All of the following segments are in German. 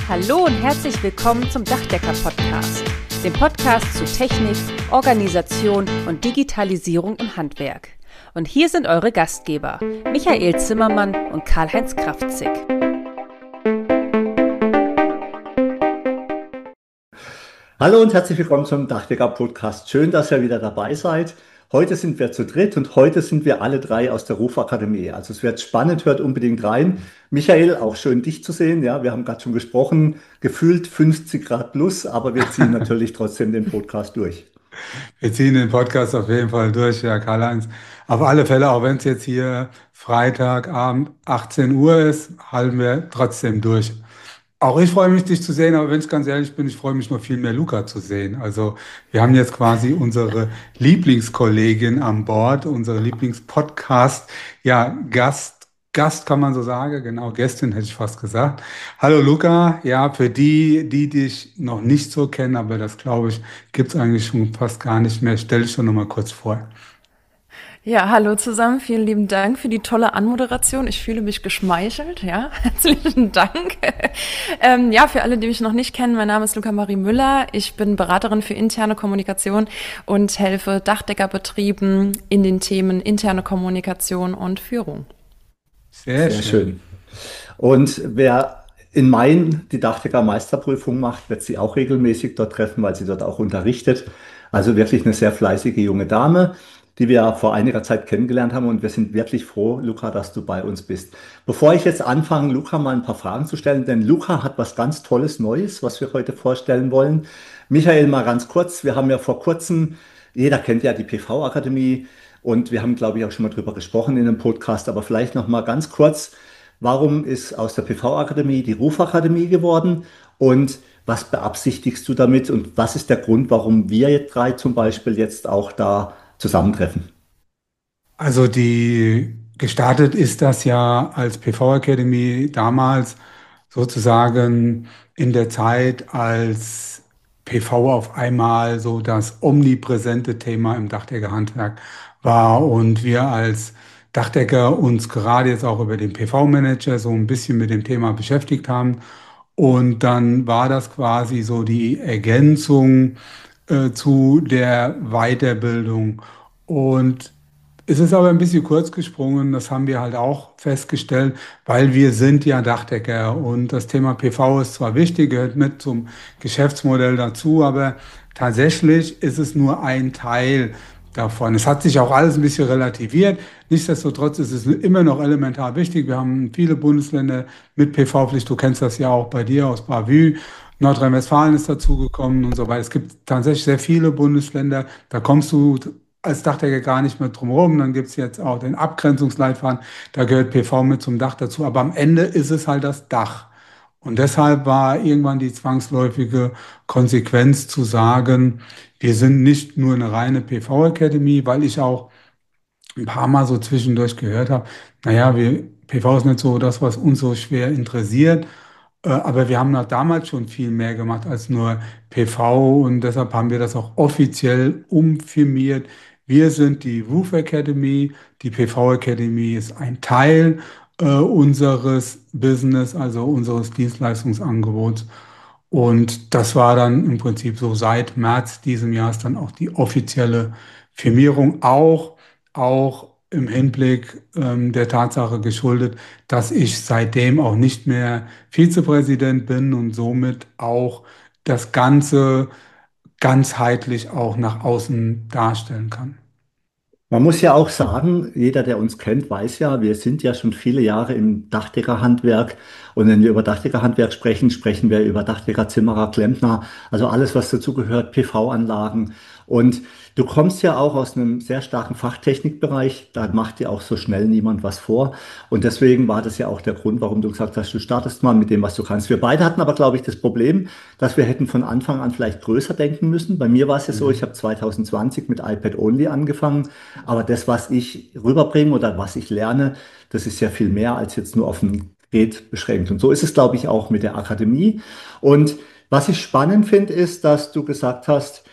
Hallo und herzlich willkommen zum Dachdecker-Podcast, dem Podcast zu Technik, Organisation und Digitalisierung im Handwerk. Und hier sind eure Gastgeber, Michael Zimmermann und Karl-Heinz Kraftzig. Hallo und herzlich willkommen zum Dachdecker-Podcast. Schön, dass ihr wieder dabei seid. Heute sind wir zu dritt und heute sind wir alle drei aus der Rufakademie. Also es wird spannend, hört unbedingt rein. Michael, auch schön dich zu sehen. Ja, wir haben gerade schon gesprochen, gefühlt 50 Grad plus, aber wir ziehen natürlich trotzdem den Podcast durch. Wir ziehen den Podcast auf jeden Fall durch, ja, Karl-Heinz. Auf alle Fälle, auch wenn es jetzt hier Freitagabend 18 Uhr ist, halten wir trotzdem durch. Auch ich freue mich, dich zu sehen, aber wenn ich ganz ehrlich bin, ich freue mich noch viel mehr, Luca zu sehen. Also wir haben jetzt quasi unsere Lieblingskollegin an Bord, unsere Lieblingspodcast, ja, Gast kann man so sagen, genau, Gästin hätte ich fast gesagt. Hallo Luca, ja, für die dich noch nicht so kennen, aber das glaube ich, gibt es eigentlich schon fast gar nicht mehr. Stell dich doch noch mal kurz vor. Ja, hallo zusammen. Vielen lieben Dank für die tolle Anmoderation. Ich fühle mich geschmeichelt. Ja, herzlichen Dank. Ja, für alle, die mich noch nicht kennen, mein Name ist Luca Marie Müller. Ich bin Beraterin für interne Kommunikation und helfe Dachdeckerbetrieben in den Themen interne Kommunikation und Führung. Sehr Sehr schön. schön. Und wer in Main die Dachdecker-Meisterprüfung macht, wird sie auch regelmäßig dort treffen, weil sie dort auch unterrichtet. Also wirklich eine sehr fleißige junge Dame, die wir vor einiger Zeit kennengelernt haben. Und wir sind wirklich froh, Luca, dass du bei uns bist. Bevor ich jetzt anfange, Luca mal ein paar Fragen zu stellen, denn Luca hat was ganz Tolles Neues, was wir heute vorstellen wollen. Michael, mal ganz kurz. Wir haben ja vor kurzem, jeder kennt ja die PV-Akademie, und wir haben, glaube ich, auch schon mal drüber gesprochen in einem Podcast, aber vielleicht noch mal ganz kurz, warum ist aus der PV-Akademie die Rufakademie geworden und was beabsichtigst du damit und was ist der Grund, warum wir jetzt drei zum Beispiel jetzt auch da zusammentreffen? Also die gestartet ist das ja als PV Academy damals sozusagen in der Zeit, als PV auf einmal so das omnipräsente Thema im Dachdeckerhandwerk war und wir als Dachdecker uns gerade jetzt auch über den PV-Manager so ein bisschen mit dem Thema beschäftigt haben. Und dann war das quasi so die Ergänzung zu der Weiterbildung. Und es ist aber ein bisschen kurz gesprungen, das haben wir halt auch festgestellt, weil wir sind ja Dachdecker und das Thema PV ist zwar wichtig, gehört mit zum Geschäftsmodell dazu, aber tatsächlich ist es nur ein Teil davon. Es hat sich auch alles ein bisschen relativiert. Nichtsdestotrotz ist es immer noch elementar wichtig. Wir haben viele Bundesländer mit PV-Pflicht. Du kennst das ja auch bei dir aus Bavü. Nordrhein-Westfalen ist dazugekommen und so weiter. Es gibt tatsächlich sehr viele Bundesländer. Da kommst du als Dachdecker gar nicht mehr drum herum. Dann gibt es jetzt auch den Abgrenzungsleitfaden. Da gehört PV mit zum Dach dazu. Aber am Ende ist es halt das Dach. Und deshalb war irgendwann die zwangsläufige Konsequenz zu sagen, wir sind nicht nur eine reine PV-Akademie, weil ich auch ein paar Mal so zwischendurch gehört habe, naja, PV ist nicht so das, was uns so schwer interessiert, aber wir haben da damals schon viel mehr gemacht als nur PV und deshalb haben wir das auch offiziell umfirmiert. Wir sind die Roof Academy, die PV Academy ist ein Teil unseres Business, also unseres Dienstleistungsangebots. Und das war dann im Prinzip so seit März diesem Jahres dann auch die offizielle Firmierung, auch im Hinblick der Tatsache geschuldet, dass ich seitdem auch nicht mehr Vizepräsident bin und somit auch das Ganze ganzheitlich auch nach außen darstellen kann. Man muss ja auch sagen, jeder, der uns kennt, weiß ja, wir sind ja schon viele Jahre im Dachdeckerhandwerk. Und wenn wir über Dachdeckerhandwerk sprechen, sprechen wir über Dachdecker, Zimmerer, Klempner, also alles, was dazugehört, PV-Anlagen. Und du kommst ja auch aus einem sehr starken Fachtechnikbereich, da macht dir auch so schnell niemand was vor. Und deswegen war das ja auch der Grund, warum du gesagt hast, du startest mal mit dem, was du kannst. Wir beide hatten aber, glaube ich, das Problem, dass wir hätten von Anfang an vielleicht größer denken müssen. Bei mir war es ja so, ich habe 2020 mit iPad Only angefangen. Aber das, was ich rüberbringe oder was ich lerne, das ist ja viel mehr als jetzt nur auf ein Gerät beschränkt. Und so ist es, glaube ich, auch mit der Akademie. Und was ich spannend finde, ist, dass du gesagt hast,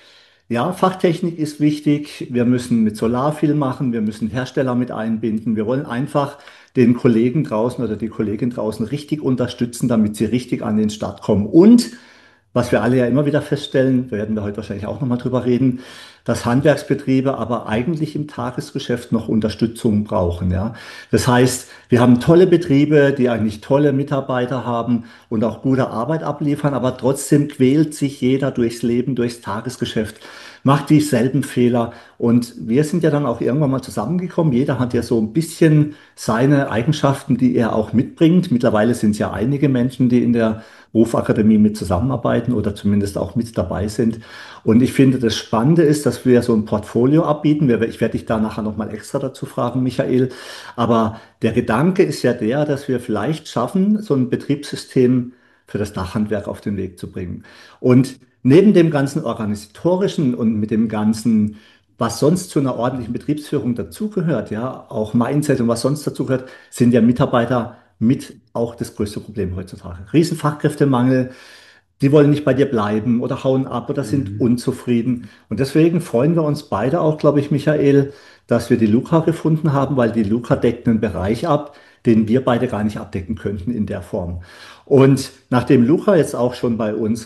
Ja, Fachtechnik ist wichtig. Wir müssen mit Solar viel machen. Wir müssen Hersteller mit einbinden. Wir wollen einfach den Kollegen draußen oder die Kollegin draußen richtig unterstützen, damit sie richtig an den Start kommen. Und was wir alle ja immer wieder feststellen, werden wir heute wahrscheinlich auch nochmal drüber reden, dass Handwerksbetriebe aber eigentlich im Tagesgeschäft noch Unterstützung brauchen, ja. Das heißt, wir haben tolle Betriebe, die eigentlich tolle Mitarbeiter haben und auch gute Arbeit abliefern, aber trotzdem quält sich jeder durchs Leben, durchs Tagesgeschäft, macht dieselben Fehler. Und wir sind ja dann auch irgendwann mal zusammengekommen. Jeder hat ja so ein bisschen seine Eigenschaften, die er auch mitbringt. Mittlerweile sind es ja einige Menschen, die in der Rufakademie mit zusammenarbeiten oder zumindest auch mit dabei sind. Und ich finde, das Spannende ist, dass wir so ein Portfolio abbieten. Ich werde dich da nachher nochmal extra dazu fragen, Michael. Aber der Gedanke ist ja der, dass wir vielleicht schaffen, so ein Betriebssystem für das Dachhandwerk auf den Weg zu bringen. Und neben dem ganzen organisatorischen und mit dem ganzen, was sonst zu einer ordentlichen Betriebsführung dazugehört, ja, auch Mindset und was sonst dazugehört, sind ja Mitarbeiter mit auch das größte Problem heutzutage. Riesenfachkräftemangel, die wollen nicht bei dir bleiben oder hauen ab oder sind Mhm. unzufrieden. Und deswegen freuen wir uns beide auch, glaube ich, Michael, dass wir die Luca gefunden haben, weil die Luca deckt einen Bereich ab, den wir beide gar nicht abdecken könnten in der Form. Und nachdem Luca jetzt auch schon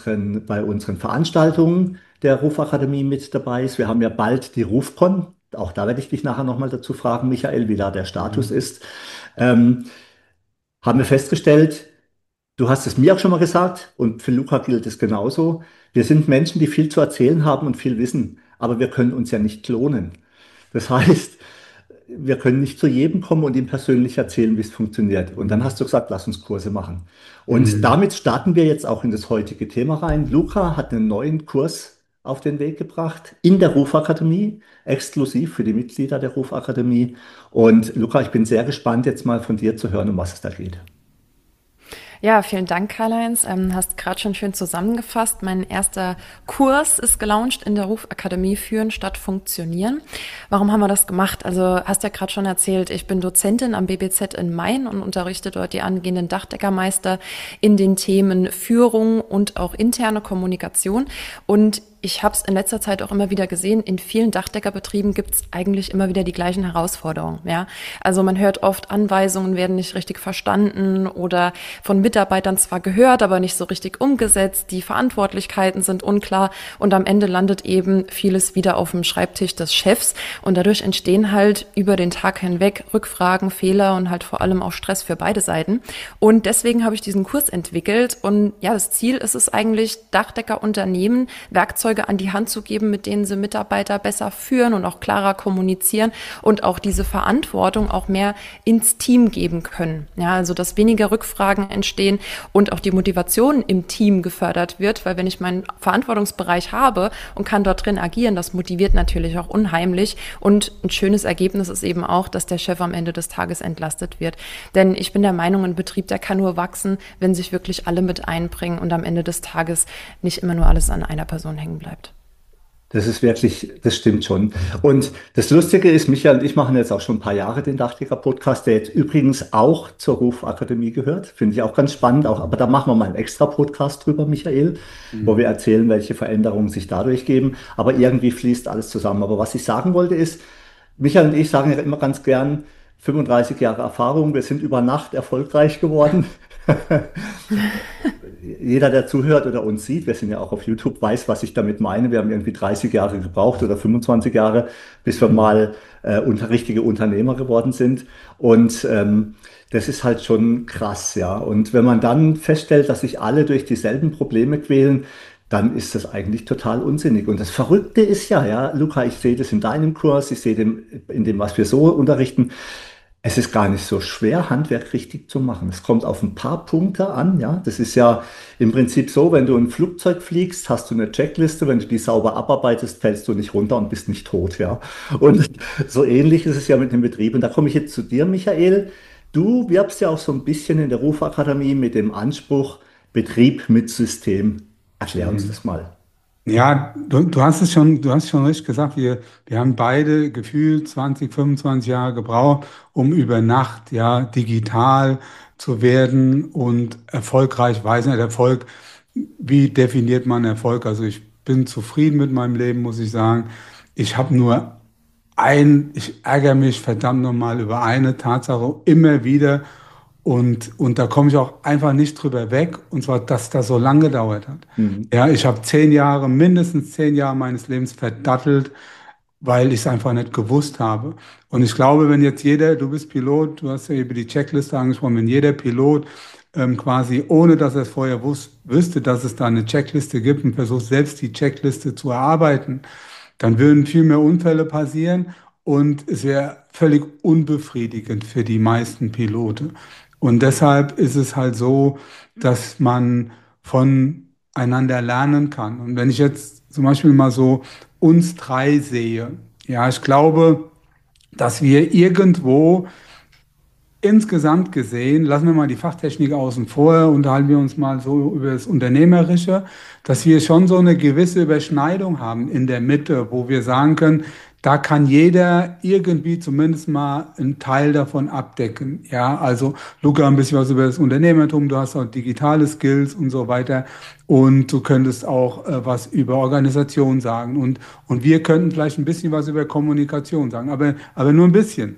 bei unseren Veranstaltungen der Rufakademie mit dabei ist, wir haben ja bald die Rufcon, auch da werde ich dich nachher nochmal dazu fragen, Michael, wie da der Status Mhm. ist, ähm, haben wir festgestellt, du hast es mir auch schon mal gesagt und für Luca gilt es genauso. Wir sind Menschen, die viel zu erzählen haben und viel wissen, aber wir können uns ja nicht klonen. Das heißt, wir können nicht zu jedem kommen und ihm persönlich erzählen, wie es funktioniert. Und dann hast du gesagt, lass uns Kurse machen. Und Mhm. damit starten wir jetzt auch in das heutige Thema rein. Luca hat einen neuen Kurs auf den Weg gebracht in der Rufakademie, exklusiv für die Mitglieder der Rufakademie. Und Luca, ich bin sehr gespannt, jetzt mal von dir zu hören, um was es da geht. Ja, vielen Dank, Karl-Heinz. Hast gerade schon schön zusammengefasst. Mein erster Kurs ist gelauncht in der Rufakademie Führen statt Funktionieren. Warum haben wir das gemacht? Also hast ja gerade schon erzählt, ich bin Dozentin am BBZ in Main und unterrichte dort die angehenden Dachdeckermeister in den Themen Führung und auch interne Kommunikation. Und ich habe es in letzter Zeit auch immer wieder gesehen, in vielen Dachdeckerbetrieben gibt es eigentlich immer wieder die gleichen Herausforderungen. Ja? Also man hört oft, Anweisungen werden nicht richtig verstanden oder von Mitarbeitern zwar gehört, aber nicht so richtig umgesetzt. Die Verantwortlichkeiten sind unklar und am Ende landet eben vieles wieder auf dem Schreibtisch des Chefs und dadurch entstehen halt über den Tag hinweg Rückfragen, Fehler und halt vor allem auch Stress für beide Seiten. Und deswegen habe ich diesen Kurs entwickelt und ja, das Ziel ist es eigentlich, Dachdeckerunternehmen Werkzeuge an die Hand zu geben, mit denen sie Mitarbeiter besser führen und auch klarer kommunizieren und auch diese Verantwortung auch mehr ins Team geben können. Ja, also dass weniger Rückfragen entstehen und auch die Motivation im Team gefördert wird, weil wenn ich meinen Verantwortungsbereich habe und kann dort drin agieren, das motiviert natürlich auch unheimlich und ein schönes Ergebnis ist eben auch, dass der Chef am Ende des Tages entlastet wird. Denn ich bin der Meinung, ein Betrieb, der kann nur wachsen, wenn sich wirklich alle mit einbringen und am Ende des Tages nicht immer nur alles an einer Person hängen bleibt. Das ist wirklich, das stimmt schon. Und das Lustige ist, Michael und ich machen jetzt auch schon ein paar Jahre den Dachdecker-Podcast, der jetzt übrigens auch zur Rufakademie gehört. Finde ich auch ganz spannend. Auch, aber da machen wir mal einen extra Podcast drüber, Michael, wo wir Mhm. erzählen, welche Veränderungen sich dadurch geben. Aber irgendwie fließt alles zusammen. Aber was ich sagen wollte ist, Michael und ich sagen ja immer ganz gern, 35 Jahre Erfahrung, wir sind über Nacht erfolgreich geworden. Jeder, der zuhört oder uns sieht, wir sind ja auch auf YouTube, weiß, was ich damit meine. Wir haben irgendwie 30 Jahre gebraucht oder 25 Jahre, bis wir mal richtige Unternehmer geworden sind. Und das ist halt schon krass, ja. Und wenn man dann feststellt, dass sich alle durch dieselben Probleme quälen, dann ist das eigentlich total unsinnig. Und das Verrückte ist ja, ja, Luca, ich sehe das in deinem Kurs, ich sehe dem, in dem, was wir so unterrichten. Es ist gar nicht so schwer, Handwerk richtig zu machen. Es kommt auf ein paar Punkte an, ja. Das ist ja im Prinzip so, wenn du ein Flugzeug fliegst, hast du eine Checkliste. Wenn du die sauber abarbeitest, fällst du nicht runter und bist nicht tot, ja. Und so ähnlich ist es ja mit dem Betrieb. Und da komme ich jetzt zu dir, Michael. Du wirbst ja auch so ein bisschen in der Rufakademie mit dem Anspruch Betrieb mit System. Erklär uns Mhm. das mal. Ja, du hast schon richtig gesagt, wir haben beide gefühlt 20, 25 Jahre gebraucht, um über Nacht ja digital zu werden und erfolgreich. Weiß nicht, Erfolg, wie definiert man Erfolg? Also ich bin zufrieden mit meinem Leben, muss ich sagen. Ich habe nur ich ärgere mich verdammt nochmal über eine Tatsache immer wieder und da komme ich auch einfach nicht drüber weg, und zwar, dass das so lange gedauert hat. Mhm. Ja, ich habe 10 Jahre, mindestens 10 Jahre meines Lebens verdattelt, weil ich es einfach nicht gewusst habe. Und ich glaube, wenn jetzt jeder, du bist Pilot, du hast ja über die Checkliste angesprochen, wenn jeder Pilot quasi, ohne dass er es vorher wüsste, dass es da eine Checkliste gibt und versucht selbst die Checkliste zu erarbeiten, dann würden viel mehr Unfälle passieren und es wäre völlig unbefriedigend für die meisten Pilote. Und deshalb ist es halt so, dass man voneinander lernen kann. Und wenn ich jetzt zum Beispiel mal so uns drei sehe, ja, ich glaube, dass wir irgendwo insgesamt gesehen, lassen wir mal die Fachtechnik außen vor, unterhalten wir uns mal so über das Unternehmerische, dass wir schon so eine gewisse Überschneidung haben in der Mitte, wo wir sagen können, da kann jeder irgendwie zumindest mal einen Teil davon abdecken. Ja, also Luca, ein bisschen was über das Unternehmertum, du hast auch digitale Skills und so weiter, und du könntest auch was über Organisation sagen, und wir könnten vielleicht ein bisschen was über Kommunikation sagen, aber nur ein bisschen.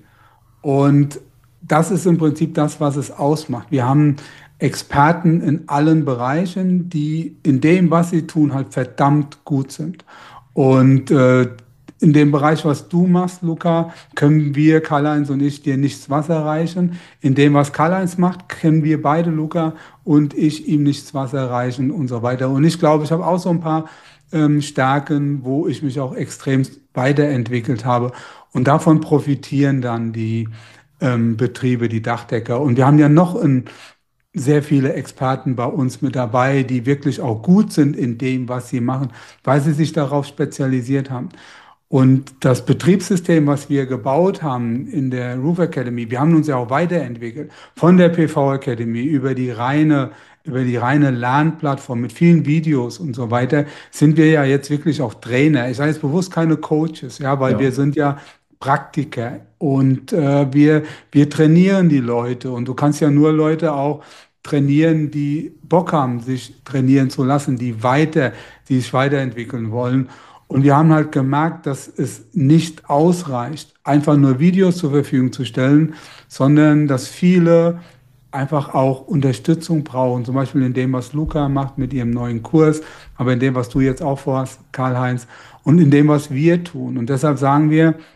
Und das ist im Prinzip das, was es ausmacht. Wir haben Experten in allen Bereichen, die in dem, was sie tun, halt verdammt gut sind. Und in dem Bereich, was du machst, Luca, können wir, Karl-Heinz und ich, dir nichts Wasser reichen. In dem, was Karl-Heinz macht, können wir beide, Luca und ich, ihm nichts Wasser reichen und so weiter. Und ich glaube, ich habe auch so ein paar Stärken, wo ich mich auch extrem weiterentwickelt habe. Und davon profitieren dann die Betriebe, die Dachdecker. Und wir haben ja noch sehr viele Experten bei uns mit dabei, die wirklich auch gut sind in dem, was sie machen, weil sie sich darauf spezialisiert haben. Und das Betriebssystem, was wir gebaut haben in der Roof Academy, wir haben uns ja auch weiterentwickelt, von der PV Academy über die reine Lernplattform mit vielen Videos und so weiter, sind wir ja jetzt wirklich auch Trainer. Ich sage jetzt bewusst keine Coaches, ja, weil wir Ja. sind ja Praktiker, und wir trainieren die Leute, und du kannst ja nur Leute auch trainieren, die Bock haben, sich trainieren zu lassen, die sich weiterentwickeln wollen. Und wir haben halt gemerkt, dass es nicht ausreicht, einfach nur Videos zur Verfügung zu stellen, sondern dass viele einfach auch Unterstützung brauchen, zum Beispiel in dem, was Luca macht mit ihrem neuen Kurs, aber in dem, was du jetzt auch vorhast, Karl-Heinz, und in dem, was wir tun. Und deshalb sagen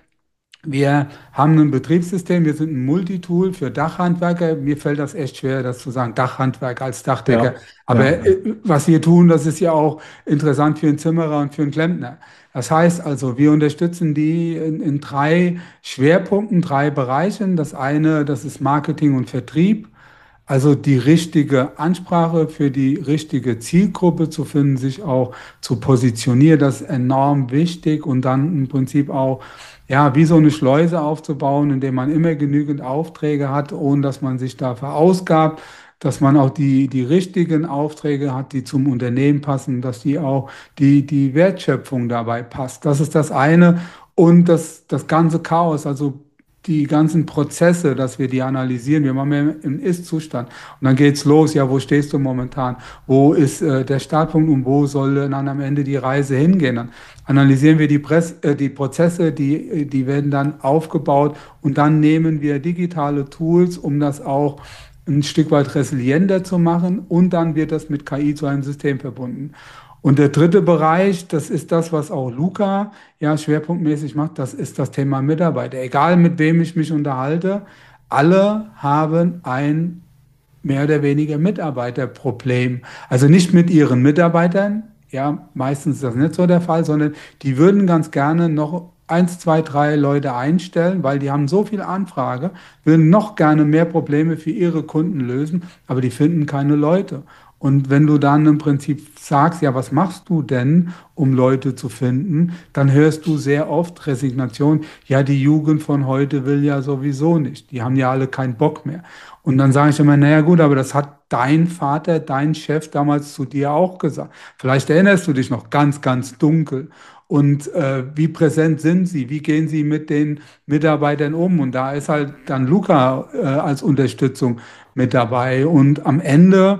wir haben ein Betriebssystem, wir sind ein Multitool für Dachhandwerker. Mir fällt das echt schwer, das zu sagen, Dachhandwerker als Dachdecker. Ja, Aber ja, was wir tun, das ist ja auch interessant für einen Zimmerer und für einen Klempner. Das heißt also, wir unterstützen die in drei Schwerpunkten, drei Bereichen. Das eine, das ist Marketing und Vertrieb. Also die richtige Ansprache für die richtige Zielgruppe zu finden, sich auch zu positionieren, das ist enorm wichtig, und dann im Prinzip auch, ja, wie so eine Schleuse aufzubauen, indem man immer genügend Aufträge hat, ohne dass man sich da verausgabt, dass man auch die richtigen Aufträge hat, die zum Unternehmen passen, dass die auch die Wertschöpfung dabei passt. Das ist das eine. Und das ganze Chaos, also die ganzen Prozesse, dass wir die analysieren. Wir machen ja einen Ist-Zustand. Und dann geht's los. Ja, wo stehst du momentan? Wo ist der Startpunkt und wo soll dann am Ende die Reise hingehen? Dann analysieren wir die Prozesse, die werden dann aufgebaut, und dann nehmen wir digitale Tools, um das auch ein Stück weit resilienter zu machen, und dann wird das mit KI zu einem System verbunden. Und der dritte Bereich, das ist das, was auch Luca ja schwerpunktmäßig macht, das ist das Thema Mitarbeiter. Egal mit wem ich mich unterhalte, alle haben ein mehr oder weniger Mitarbeiterproblem. Also nicht mit ihren Mitarbeitern, ja, meistens ist das nicht so der Fall, sondern die würden ganz gerne noch eins, zwei, drei Leute einstellen, weil die haben so viel Anfrage, würden noch gerne mehr Probleme für ihre Kunden lösen, aber die finden keine Leute. Und wenn du dann im Prinzip sagst, ja, was machst du denn, um Leute zu finden, dann hörst du sehr oft Resignation. Ja, die Jugend von heute will ja sowieso nicht. Die haben ja alle keinen Bock mehr. Und dann sage ich immer, naja gut, aber das hat dein Vater, dein Chef damals zu dir auch gesagt. Vielleicht erinnerst du dich noch ganz, ganz dunkel. Und wie präsent sind sie? Wie gehen sie mit den Mitarbeitern um? Und da ist halt dann Luca als Unterstützung mit dabei. Und am Ende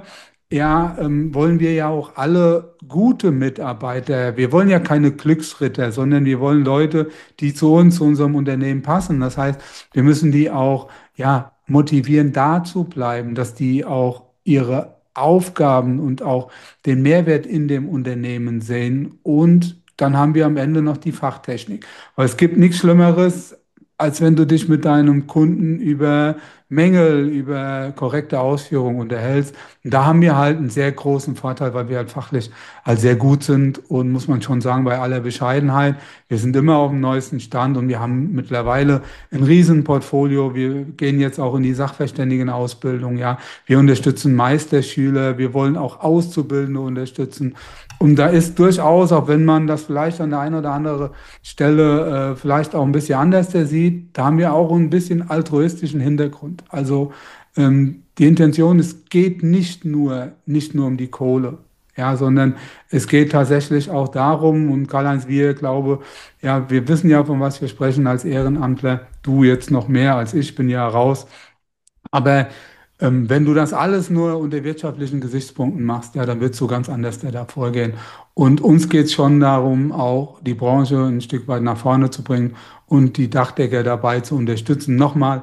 wollen wir ja auch alle gute Mitarbeiter. Wir wollen ja keine Glücksritter, sondern wir wollen Leute, die zu uns, zu unserem Unternehmen passen. Das heißt, wir müssen die auch motivieren, da zu bleiben, dass die auch ihre Aufgaben und auch den Mehrwert in dem Unternehmen sehen. Und dann haben wir am Ende noch die Fachtechnik. Weil es gibt nichts Schlimmeres, als wenn du dich mit deinem Kunden über Mängel, über korrekte Ausführung unterhältst. Und da haben wir halt einen sehr großen Vorteil, weil wir halt fachlich halt sehr gut sind und muss man schon sagen, bei aller Bescheidenheit, wir sind immer auf dem neuesten Stand und wir haben mittlerweile ein Riesenportfolio. Wir gehen jetzt auch in die Sachverständigenausbildung, ja. Wir unterstützen Meisterschüler, wir wollen auch Auszubildende unterstützen. Und da ist durchaus, auch wenn man das vielleicht an der einen oder anderen Stelle vielleicht auch ein bisschen anders sieht, da haben wir auch ein bisschen altruistischen Hintergrund. Also die Intention, es geht nicht nur um die Kohle, ja, sondern es geht tatsächlich auch darum, und Karl-Heinz, wir glaube, ja, wir wissen ja, von was wir sprechen als Ehrenamtler, du jetzt noch mehr als ich, bin ja raus, aber wenn du das alles nur unter wirtschaftlichen Gesichtspunkten machst, ja, dann wirst du ganz anders da vorgehen. Und uns geht es schon darum, auch die Branche ein Stück weit nach vorne zu bringen und die Dachdecker dabei zu unterstützen. Nochmal,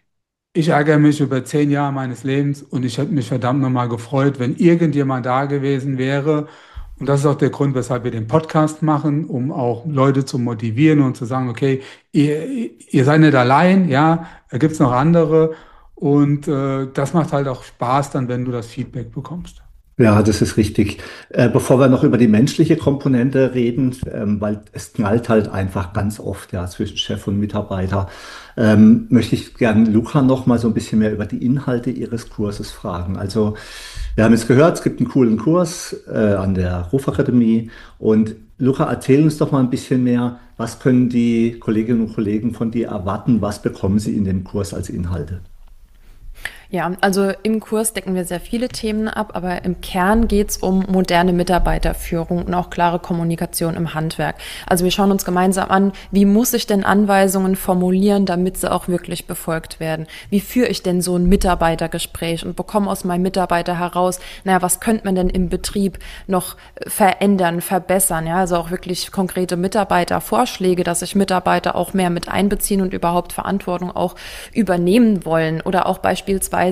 ich ärgere mich über 10 Jahre meines Lebens und ich hätte mich verdammt nochmal gefreut, wenn irgendjemand da gewesen wäre. Und das ist auch der Grund, weshalb wir den Podcast machen, um auch Leute zu motivieren und zu sagen, okay, ihr seid nicht allein, ja, da gibt es noch andere. Und das macht halt auch Spaß dann, wenn du das Feedback bekommst. Ja, das ist richtig. Bevor wir noch über die menschliche Komponente reden, weil es knallt halt einfach ganz oft ja zwischen Chef und Mitarbeiter, möchte ich gerne Luca noch mal so ein bisschen mehr über die Inhalte Ihres Kurses fragen. Also wir haben jetzt gehört, es gibt einen coolen Kurs an der Rufakademie und Luca, erzähl uns doch mal ein bisschen mehr, was können die Kolleginnen und Kollegen von dir erwarten, was bekommen sie in dem Kurs als Inhalte? Ja, also im Kurs decken wir sehr viele Themen ab, aber im Kern geht's um moderne Mitarbeiterführung und auch klare Kommunikation im Handwerk. Also wir schauen uns gemeinsam an, wie muss ich denn Anweisungen formulieren, damit sie auch wirklich befolgt werden? Wie führe ich denn so ein Mitarbeitergespräch und bekomme aus meinem Mitarbeiter heraus, was könnte man denn im Betrieb noch verändern, verbessern? Ja, also auch wirklich konkrete Mitarbeitervorschläge, dass sich Mitarbeiter auch mehr mit einbeziehen und überhaupt Verantwortung auch übernehmen wollen oder auch beispielsweise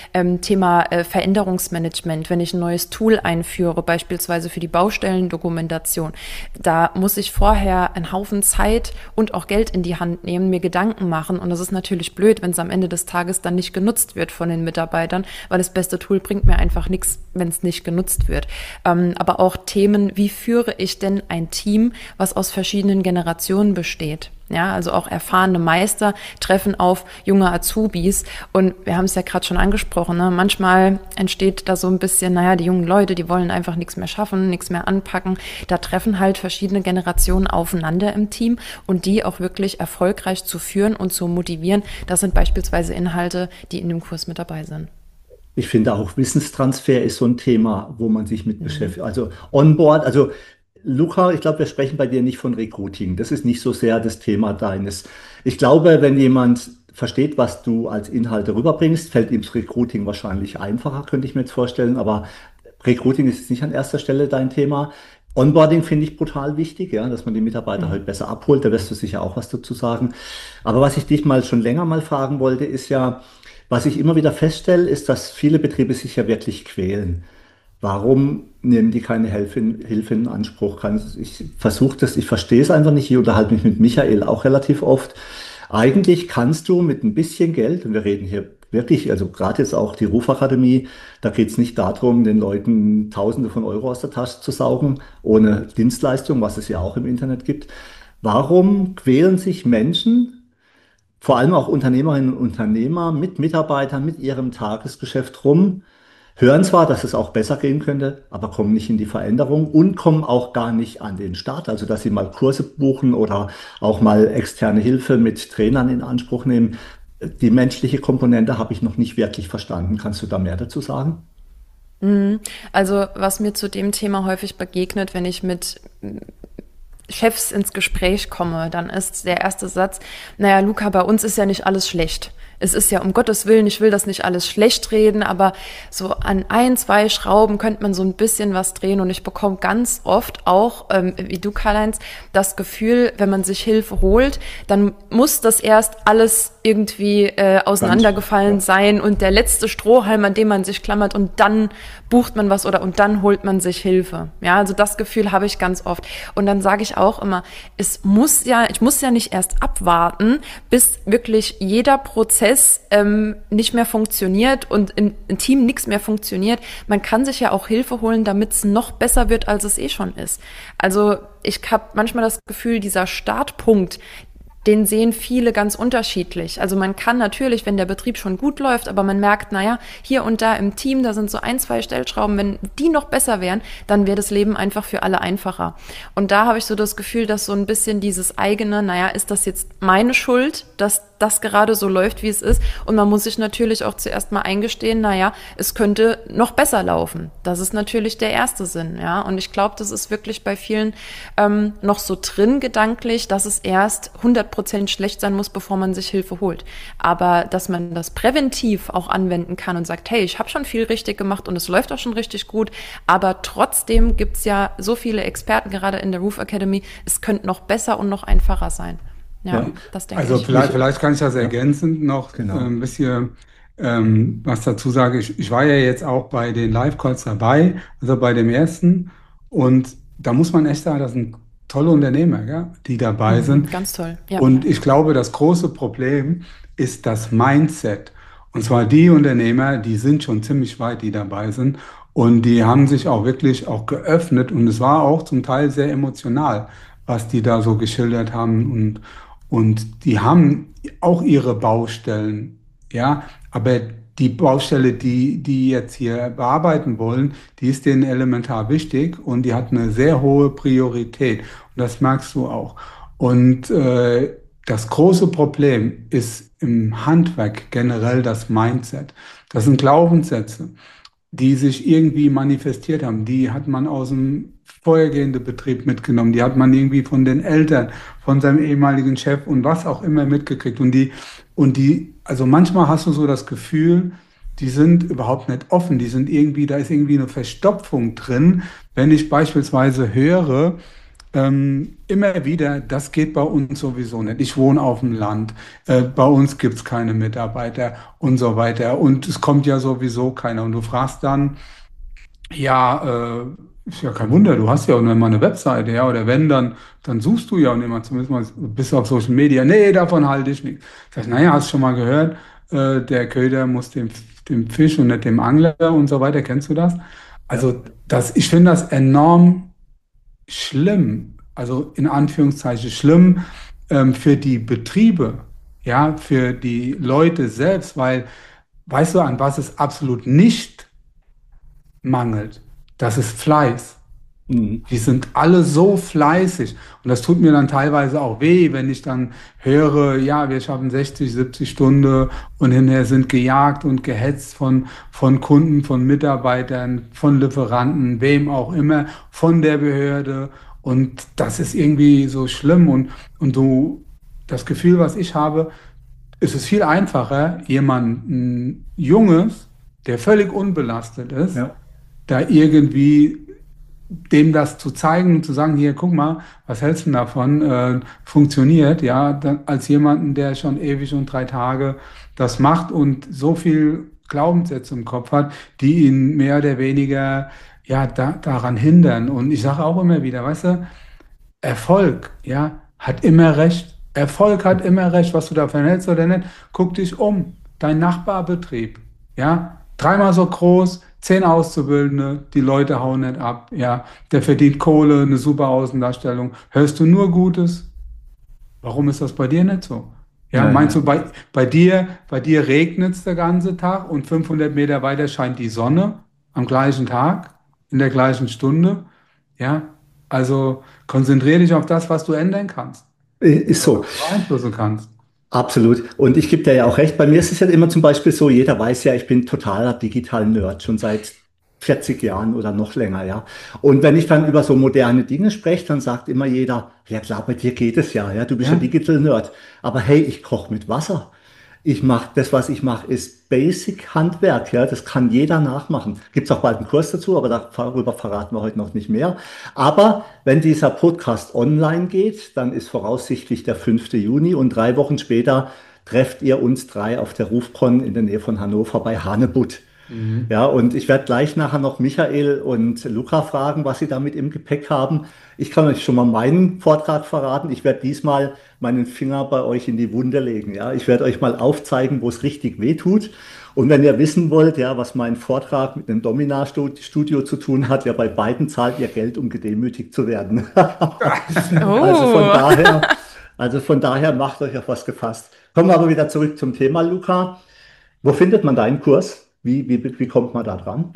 Thema Veränderungsmanagement, wenn ich ein neues Tool einführe, beispielsweise für die Baustellendokumentation, da muss ich vorher einen Haufen Zeit und auch Geld in die Hand nehmen, mir Gedanken machen und das ist natürlich blöd, wenn es am Ende des Tages dann nicht genutzt wird von den Mitarbeitern, weil das beste Tool bringt mir einfach nichts, wenn es nicht genutzt wird. Aber auch Themen, wie führe ich denn ein Team, was aus verschiedenen Generationen besteht? Ja, also auch erfahrene Meister treffen auf junge Azubis und wir haben es ja gerade schon angesprochen, ne? Manchmal entsteht da so ein bisschen, die jungen Leute, die wollen einfach nichts mehr schaffen, nichts mehr anpacken. Da treffen halt verschiedene Generationen aufeinander im Team und die auch wirklich erfolgreich zu führen und zu motivieren, das sind beispielsweise Inhalte, die in dem Kurs mit dabei sind. Ich finde auch Wissenstransfer ist so ein Thema, wo man sich mit beschäftigt. Also Onboard, also Luca, ich glaube, wir sprechen bei dir nicht von Recruiting. Das ist nicht so sehr das Thema deines. Ich glaube, wenn jemand versteht, was du als Inhalte rüberbringst, fällt ihm das Recruiting wahrscheinlich einfacher, könnte ich mir jetzt vorstellen. Aber Recruiting ist jetzt nicht an erster Stelle dein Thema. Onboarding finde ich brutal wichtig, ja, dass man die Mitarbeiter halt besser abholt. Da wirst du sicher auch was dazu sagen. Aber was ich dich mal schon länger mal fragen wollte, ist ja, was ich immer wieder feststelle, ist, dass viele Betriebe sich ja wirklich quälen. Warum nehmen die keine Hilfe in Anspruch? Ich versuche das, ich verstehe es einfach nicht. Ich unterhalte mich mit Michael auch relativ oft. Eigentlich kannst du mit ein bisschen Geld, und wir reden hier wirklich, also gerade jetzt auch die Rufakademie, da geht es nicht darum, den Leuten Tausende von Euro aus der Tasche zu saugen, ohne Dienstleistung, was es ja auch im Internet gibt. Warum quälen sich Menschen, vor allem auch Unternehmerinnen und Unternehmer, mit Mitarbeitern, mit ihrem Tagesgeschäft rum, hören zwar, dass es auch besser gehen könnte, aber kommen nicht in die Veränderung und kommen auch gar nicht an den Start. Also, dass sie mal Kurse buchen oder auch mal externe Hilfe mit Trainern in Anspruch nehmen. Die menschliche Komponente habe ich noch nicht wirklich verstanden. Kannst du da mehr dazu sagen? Also, was mir zu dem Thema häufig begegnet, wenn ich mit Chefs ins Gespräch komme, dann ist der erste Satz, Luca, bei uns ist ja nicht alles schlecht. Es ist ja um Gottes Willen, ich will das nicht alles schlecht reden, aber so an 1, 2 Schrauben könnte man so ein bisschen was drehen und ich bekomme ganz oft auch, wie du Karl-Heinz, das Gefühl, wenn man sich Hilfe holt, dann muss das erst alles irgendwie auseinandergefallen sein und der letzte Strohhalm, an dem man sich klammert und dann bucht man was und dann holt man sich Hilfe. Ja, also das Gefühl habe ich ganz oft. Und dann sage ich auch immer, ich muss ja nicht erst abwarten, bis wirklich jeder Prozess nicht mehr funktioniert und im Team nichts mehr funktioniert. Man kann sich ja auch Hilfe holen, damit es noch besser wird, als es schon ist. Also ich habe manchmal das Gefühl, dieser Startpunkt, den sehen viele ganz unterschiedlich. Also man kann natürlich, wenn der Betrieb schon gut läuft, aber man merkt, naja, hier und da im Team, da sind so 1, 2 Stellschrauben, wenn die noch besser wären, dann wäre das Leben einfach für alle einfacher. Und da habe ich so das Gefühl, dass so ein bisschen dieses eigene, naja, ist das jetzt meine Schuld, dass das gerade so läuft, wie es ist? Und man muss sich natürlich auch zuerst mal eingestehen, naja, es könnte noch besser laufen. Das ist natürlich der erste Sinn, ja. Und ich glaube, das ist wirklich bei vielen noch so drin gedanklich, dass es erst 100% schlecht sein muss, bevor man sich Hilfe holt. Aber dass man das präventiv auch anwenden kann und sagt, hey, ich habe schon viel richtig gemacht und es läuft auch schon richtig gut, aber trotzdem gibt's ja so viele Experten, gerade in der Roof Academy, es könnte noch besser und noch einfacher sein. Ja, das denke ich. Also vielleicht kann ich das ergänzend noch ein bisschen was dazu sagen. Ich war ja jetzt auch bei den Live-Calls dabei, also bei dem ersten. Und da muss man echt sagen, das sind tolle Unternehmer, ja, die dabei sind. Ganz toll. Ja. Und ich glaube, das große Problem ist das Mindset. Und zwar die Unternehmer, die sind schon ziemlich weit, die dabei sind. Und die haben sich auch wirklich auch geöffnet. Und es war auch zum Teil sehr emotional, was die da so geschildert haben. Und die haben auch ihre Baustellen, ja, aber die Baustelle, die jetzt hier bearbeiten wollen, die ist denen elementar wichtig und die hat eine sehr hohe Priorität. Und das merkst du auch. Und das große Problem ist im Handwerk generell das Mindset. Das sind Glaubenssätze, die sich irgendwie manifestiert haben. Die hat man aus dem vorhergehenden Betrieb mitgenommen. Die hat man irgendwie von den Eltern, von seinem ehemaligen Chef und was auch immer mitgekriegt. Und die, also manchmal hast du so das Gefühl, die sind überhaupt nicht offen. Die sind irgendwie, da ist irgendwie eine Verstopfung drin. Wenn ich beispielsweise höre, immer wieder, das geht bei uns sowieso nicht. Ich wohne auf dem Land, bei uns gibt's keine Mitarbeiter und so weiter. Und es kommt ja sowieso keiner. Und du fragst dann, ja, ist ja kein Wunder, du hast ja auch nur mal eine Webseite, ja, oder wenn, dann suchst du ja und immer zumindest mal bist du auf Social Media. Nee, davon halte ich nichts. Sag ich, naja, hast du schon mal gehört, der Köder muss dem Fisch und nicht dem Angler und so weiter. Kennst du das? Also ich finde das enorm schlimm, also in Anführungszeichen schlimm für die Betriebe, ja, für die Leute selbst, weil, weißt du, an was es absolut nicht mangelt? Das ist Fleiß. Die sind alle so fleißig. Und das tut mir dann teilweise auch weh, wenn ich dann höre, ja, wir schaffen 60, 70 Stunden und hinterher sind gejagt und gehetzt von Kunden, von Mitarbeitern, von Lieferanten, wem auch immer, von der Behörde. Und das ist irgendwie so schlimm. Und das Gefühl, was ich habe, ist es viel einfacher, jemanden Junges, der völlig unbelastet ist, da irgendwie dem das zu zeigen und zu sagen, hier, guck mal, was hältst du davon? Funktioniert, ja, dann, als jemanden, der schon ewig und 3 Tage das macht und so viel Glaubenssätze im Kopf hat, die ihn mehr oder weniger ja daran hindern. Und ich sage auch immer wieder, weißt du, Erfolg, ja, hat immer recht. Erfolg hat immer recht, was du davon hältst oder nicht. Guck dich um, dein Nachbarbetrieb, ja, 3-mal so groß, 10 Auszubildende, die Leute hauen nicht ab, ja, der verdient Kohle, eine super Außendarstellung. Hörst du nur Gutes? Warum ist das bei dir nicht so? Ja, meinst du, bei dir regnet es den ganzen Tag und 500 Meter weiter scheint die Sonne am gleichen Tag, in der gleichen Stunde? Ja, also konzentriere dich auf das, was du ändern kannst. Ist so. Was du beeinflussen kannst. Absolut. Und ich gebe dir ja auch recht. Bei mir ist es ja immer zum Beispiel so, jeder weiß ja, ich bin totaler Digital-Nerd, schon seit 40 Jahren oder noch länger, ja. Und wenn ich dann über so moderne Dinge spreche, dann sagt immer jeder, ja klar, bei dir geht es ja, ja, du bist ja Digital-Nerd. Aber hey, ich koche mit Wasser. Ich mache das, was ich mache, ist Basic Handwerk. Ja, das kann jeder nachmachen. Gibt es auch bald einen Kurs dazu, aber darüber verraten wir heute noch nicht mehr. Aber wenn dieser Podcast online geht, dann ist voraussichtlich der 5. Juni und 3 Wochen später trefft ihr uns drei auf der RufCon in der Nähe von Hannover bei Hanebutt. Mhm. Ja, und ich werde gleich nachher noch Michael und Luca fragen, was sie da mit im Gepäck haben. Ich kann euch schon mal meinen Vortrag verraten. Ich werde diesmal meinen Finger bei euch in die Wunde legen. Ja, ich werde euch mal aufzeigen, wo es richtig weh tut. Und wenn ihr wissen wollt, ja, was mein Vortrag mit einem Domina-Studio zu tun hat, ja, bei beiden zahlt ihr Geld, um gedemütigt zu werden. Also von Oh. daher, also von daher macht euch auf was gefasst. Kommen wir aber wieder zurück zum Thema, Luca. Wo findet man deinen Kurs? Wie kommt man da dran?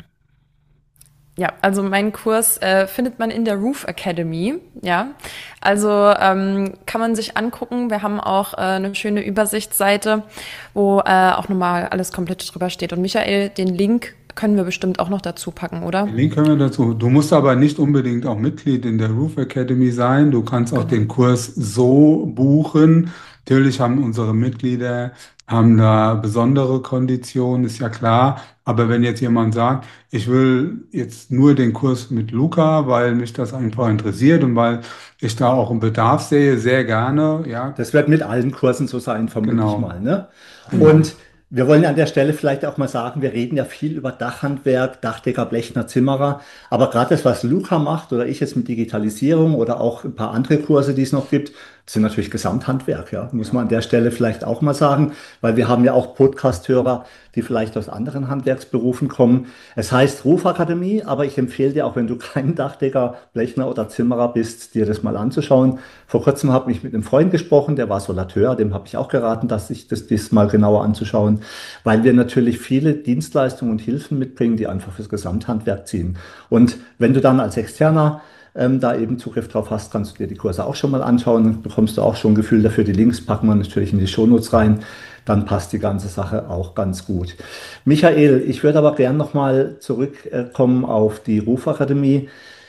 Ja, also meinen Kurs findet man in der Roof Academy. Ja, also kann man sich angucken. Wir haben auch eine schöne Übersichtsseite, wo auch nochmal alles komplett drüber steht. Und Michael, den Link können wir bestimmt auch noch dazu packen, oder? Den Link können wir dazu. Du musst aber nicht unbedingt auch Mitglied in der Roof Academy sein. Du kannst auch den Kurs so buchen. Natürlich haben unsere Mitglieder haben da besondere Konditionen, ist ja klar. Aber wenn jetzt jemand sagt, ich will jetzt nur den Kurs mit Luca, weil mich das einfach interessiert und weil ich da auch einen Bedarf sehe, sehr gerne. Ja, Das wird mit allen Kursen so sein, vermute ich genau, mal, ne? genau. Und wir wollen an der Stelle vielleicht auch mal sagen, wir reden ja viel über Dachhandwerk, Dachdecker, Blechner, Zimmerer, aber gerade das, was Luca macht oder ich jetzt mit Digitalisierung oder auch ein paar andere Kurse, die es noch gibt, sind natürlich Gesamthandwerk, ja, muss Ja. man an der Stelle vielleicht auch mal sagen, weil wir haben ja auch Podcast-Hörer, die vielleicht aus anderen Handwerksberufen kommen. Es heißt Rufakademie, aber ich empfehle dir, auch wenn du kein Dachdecker, Blechner oder Zimmerer bist, dir das mal anzuschauen. Vor kurzem habe ich mit einem Freund gesprochen, der war Solateur, dem habe ich auch geraten, dass sich das mal genauer anzuschauen, weil wir natürlich viele Dienstleistungen und Hilfen mitbringen, die einfach fürs Gesamthandwerk ziehen. Und wenn du dann als Externer da eben Zugriff drauf hast, kannst du dir die Kurse auch schon mal anschauen, dann bekommst du auch schon ein Gefühl dafür. Die Links packen wir natürlich in die Shownotes rein, dann passt die ganze Sache auch ganz gut. Michael, ich würde aber gern nochmal zurückkommen auf die Rufakademie.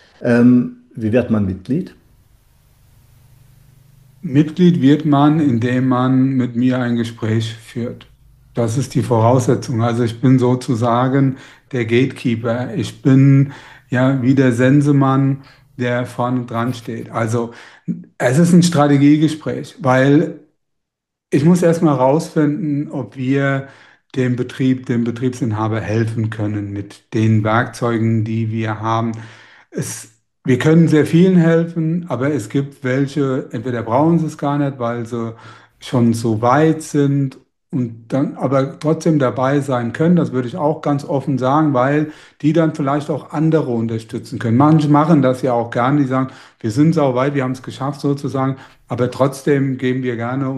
Wie wird man Mitglied? Mitglied wird man, indem man mit mir ein Gespräch führt. Das ist die Voraussetzung. Also ich bin sozusagen der Gatekeeper. Ich bin ja wie der Sensemann, der vorne dran steht. Also es ist ein Strategiegespräch, weil ich muss erstmal herausfinden, ob wir dem Betrieb, dem Betriebsinhaber helfen können mit den Werkzeugen, die wir haben. Wir können sehr vielen helfen, aber es gibt welche, entweder brauchen sie es gar nicht, weil sie schon so weit sind und dann aber trotzdem dabei sein können. Das würde ich auch ganz offen sagen, weil die dann vielleicht auch andere unterstützen können. Manche machen das ja auch gerne, die sagen, wir sind so weit, wir haben es geschafft sozusagen, aber trotzdem geben wir gerne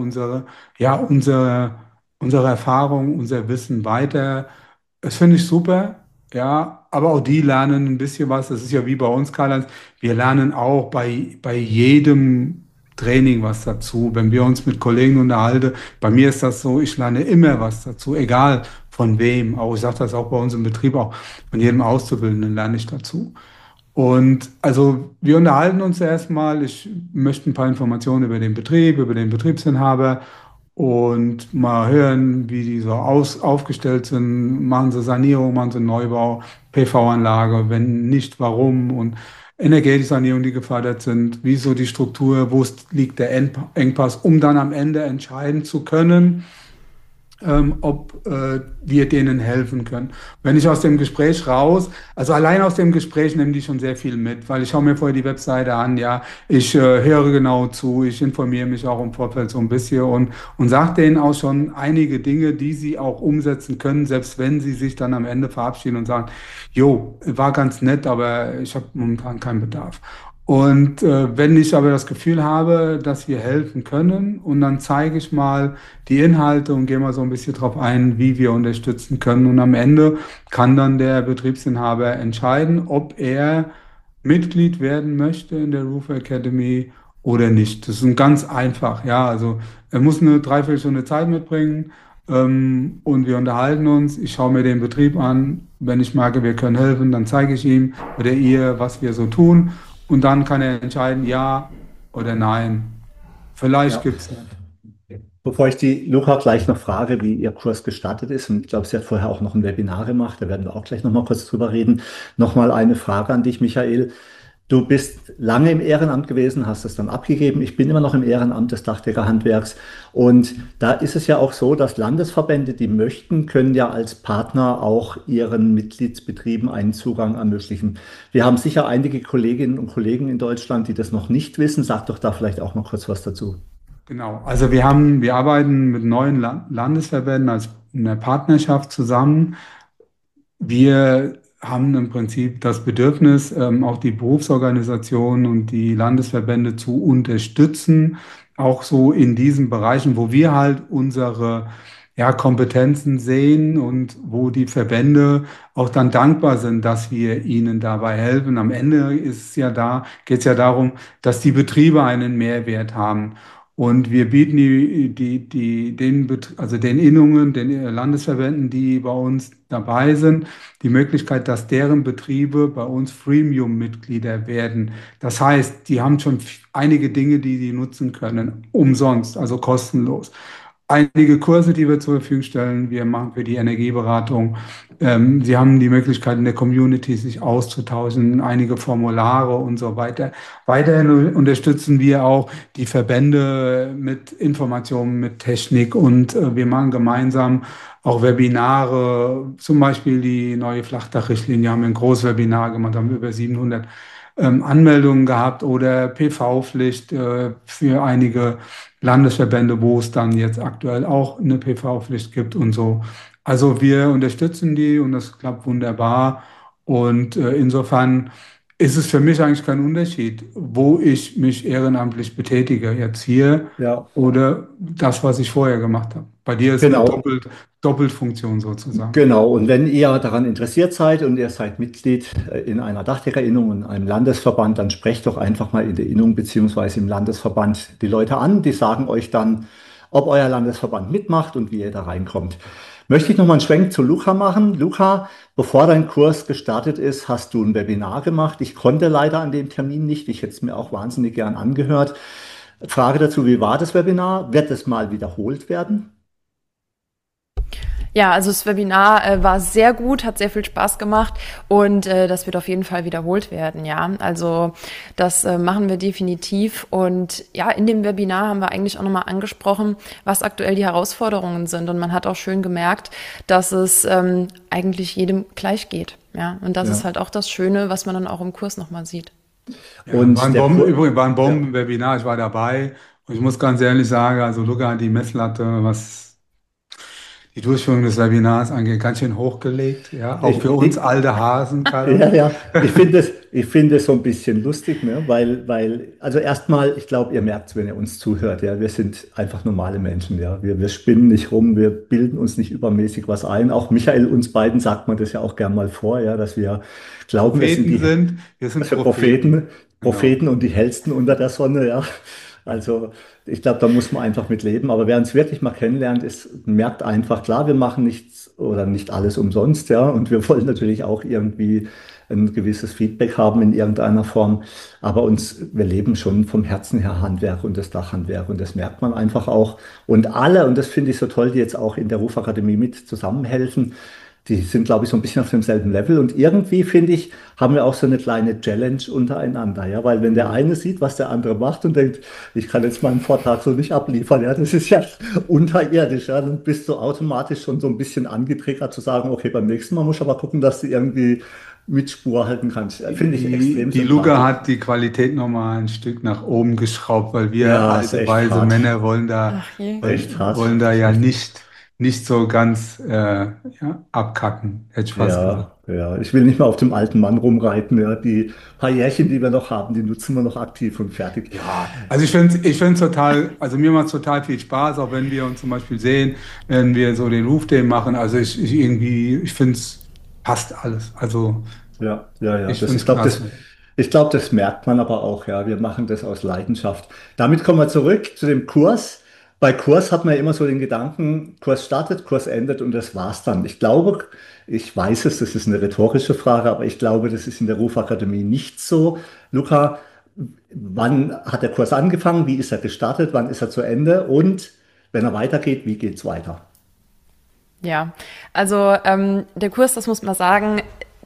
unsere Erfahrung, unser Wissen weiter. Das finde ich super. Ja, aber auch die lernen ein bisschen was. Das ist ja wie bei uns, Karl-Heinz. Wir lernen auch bei jedem Training was dazu. Wenn wir uns mit Kollegen unterhalten, bei mir ist das so, ich lerne immer was dazu, egal von wem. Auch ich sage das auch bei uns im Betrieb, auch von jedem Auszubildenden lerne ich dazu. Und also wir unterhalten uns erstmal. Ich möchte ein paar Informationen über den Betrieb, über den Betriebsinhaber und mal hören, wie die so aufgestellt sind. Machen sie Sanierung, machen sie Neubau, PV-Anlage, wenn nicht, warum und Energetiesanierung, die gefördert sind, wie so die Struktur, liegt der Engpass, um dann am Ende entscheiden zu können, ob wir denen helfen können. Wenn ich aus dem Gespräch raus, also allein aus dem Gespräch nehmen die schon sehr viel mit, weil ich schaue mir vorher die Webseite an, ja, ich höre genau zu, ich informiere mich auch im Vorfeld so ein bisschen und sage denen auch schon einige Dinge, die sie auch umsetzen können, selbst wenn sie sich dann am Ende verabschieden und sagen, jo, war ganz nett, aber ich habe momentan keinen Bedarf. Und wenn ich aber das Gefühl habe, dass wir helfen können, und dann zeige ich mal die Inhalte und gehe mal so ein bisschen drauf ein, wie wir unterstützen können. Und am Ende kann dann der Betriebsinhaber entscheiden, ob er Mitglied werden möchte in der Roof Academy oder nicht. Das ist ganz einfach. Ja, also er muss eine Dreiviertelstunde Zeit mitbringen und wir unterhalten uns. Ich schaue mir den Betrieb an. Wenn ich merke, wir können helfen, dann zeige ich ihm oder ihr, was wir so tun. Und dann kann er entscheiden, ja oder nein. Vielleicht Ja. gibt es nicht. Bevor ich die Luca gleich noch frage, wie ihr Kurs gestartet ist, und ich glaube, sie hat vorher auch noch ein Webinar gemacht, da werden wir auch gleich noch mal kurz drüber reden. Nochmal eine Frage an dich, Michael. Du bist lange im Ehrenamt gewesen, hast es dann abgegeben. Ich bin immer noch im Ehrenamt des Dachdeckerhandwerks. Und da ist es ja auch so, dass Landesverbände, die möchten, können ja als Partner auch ihren Mitgliedsbetrieben einen Zugang ermöglichen. Wir haben sicher einige Kolleginnen und Kollegen in Deutschland, die das noch nicht wissen. Sag doch da vielleicht auch mal kurz was dazu. Genau, also wir arbeiten mit neuen Landesverbänden als eine Partnerschaft zusammen. Wir haben im Prinzip das Bedürfnis, auch die Berufsorganisationen und die Landesverbände zu unterstützen, auch so in diesen Bereichen, wo wir halt unsere Kompetenzen sehen und wo die Verbände auch dann dankbar sind, dass wir ihnen dabei helfen. Am Ende geht es ja darum, dass die Betriebe einen Mehrwert haben. Und wir bieten also den Innungen, den Landesverbänden, die bei uns dabei sind, die Möglichkeit, dass deren Betriebe bei uns Freemium-Mitglieder werden. Das heißt, die haben schon einige Dinge, die sie nutzen können, umsonst, also kostenlos. Einige Kurse, die wir zur Verfügung stellen. Wir machen für die Energieberatung. Sie haben die Möglichkeit, in der Community sich auszutauschen, einige Formulare und so weiter. Weiterhin unterstützen wir auch die Verbände mit Informationen, mit Technik und wir machen gemeinsam auch Webinare. Zum Beispiel die neue Flachdachrichtlinie haben wir ein großes Webinar gemacht, haben wir über 700 Anmeldungen gehabt oder PV-Pflicht für einige Landesverbände, wo es dann jetzt aktuell auch eine PV-Pflicht gibt und so. Also wir unterstützen die und das klappt wunderbar. Und insofern ist es für mich eigentlich kein Unterschied, wo ich mich ehrenamtlich betätige, jetzt hier Ja. oder das, was ich vorher gemacht habe. Bei dir ist eine Genau. Doppelfunktion sozusagen. Genau, und wenn ihr daran interessiert seid und ihr seid Mitglied in einer Dachdeckerinnung und einem Landesverband, dann sprecht doch einfach mal in der Innung beziehungsweise im Landesverband die Leute an. Die sagen euch dann, ob euer Landesverband mitmacht und wie ihr da reinkommt. Möchte ich noch mal einen Schwenk zu Luca machen. Luca, bevor dein Kurs gestartet ist, hast du ein Webinar gemacht. Ich konnte leider an dem Termin nicht. Ich hätte es mir auch wahnsinnig gern angehört. Frage dazu, wie war das Webinar? Wird es mal wiederholt werden? Ja, also das Webinar war sehr gut, hat sehr viel Spaß gemacht und das wird auf jeden Fall wiederholt werden, ja. Also das machen wir definitiv und ja, in dem Webinar haben wir eigentlich auch nochmal angesprochen, was aktuell die Herausforderungen sind und man hat auch schön gemerkt, dass es eigentlich jedem gleich geht, ja. Und das ist halt auch das Schöne, was man dann auch im Kurs nochmal sieht. Ja, Und übrigens war ein Bombenwebinar, ich war dabei und ich muss ganz ehrlich sagen, also Luca hat die Messlatte, was die Durchführung des Webinars angeht, ganz schön hochgelegt, ja, auch für uns alte Hasen, Karin. Ja, ich finde es so ein bisschen lustig, ne? Also erstmal, ich glaube, ihr merkt es, wenn ihr uns zuhört, ja, wir sind einfach normale Menschen, ja. Wir spinnen nicht rum, wir bilden uns nicht übermäßig was ein. Auch Michael, uns beiden sagt man das ja auch gern mal vor, ja, dass wir glauben, wir sind Propheten. Propheten und die hellsten unter der Sonne, ja. Also ich glaube, da muss man einfach mit leben. Aber wer uns wirklich mal kennenlernt, merkt einfach, klar, wir machen nichts oder nicht alles umsonst, ja. Und wir wollen natürlich auch irgendwie ein gewisses Feedback haben in irgendeiner Form. Aber wir leben schon vom Herzen her Handwerk und das Dachhandwerk. Und das merkt man einfach auch. Und alle, und das finde ich so toll, die jetzt auch in der Rufakademie mit zusammenhelfen, die sind, glaube ich, so ein bisschen auf demselben Level. Und irgendwie, finde ich, haben wir auch so eine kleine Challenge untereinander. Ja, weil wenn der eine sieht, was der andere macht und denkt, ich kann jetzt meinen Vortrag so nicht abliefern, ja, das ist ja unterirdisch, ja, dann bist du automatisch schon so ein bisschen angetriggert zu sagen, okay, beim nächsten Mal muss ich aber gucken, dass du irgendwie mit Spur halten kannst. Finde ich extrem Die Luca hat die Qualität nochmal ein Stück nach oben geschraubt, weil wir alte, weise Männer wollen da ja nicht so ganz abkacken, hätte ich fast gesagt. Ja, ich will nicht mehr auf dem alten Mann rumreiten. Ja. Die paar Jährchen, die wir noch haben, die nutzen wir noch aktiv und fertig. Ja, also ich finde total, also mir macht es total viel Spaß, auch wenn wir uns zum Beispiel sehen, wenn wir so den Roof Day machen. Also ich finde es passt alles. Also ja. Ich glaube, das merkt man aber auch. Ja, wir machen das aus Leidenschaft. Damit kommen wir zurück zu dem Kurs. Bei Kurs hat man ja immer so den Gedanken, Kurs startet, Kurs endet und das war's dann. Ich weiß es, das ist eine rhetorische Frage, aber ich glaube, das ist in der Rufakademie nicht so. Luca, wann hat der Kurs angefangen? Wie ist er gestartet? Wann ist er zu Ende? Und wenn er weitergeht, wie geht's weiter? Ja, also der Kurs, das muss man sagen,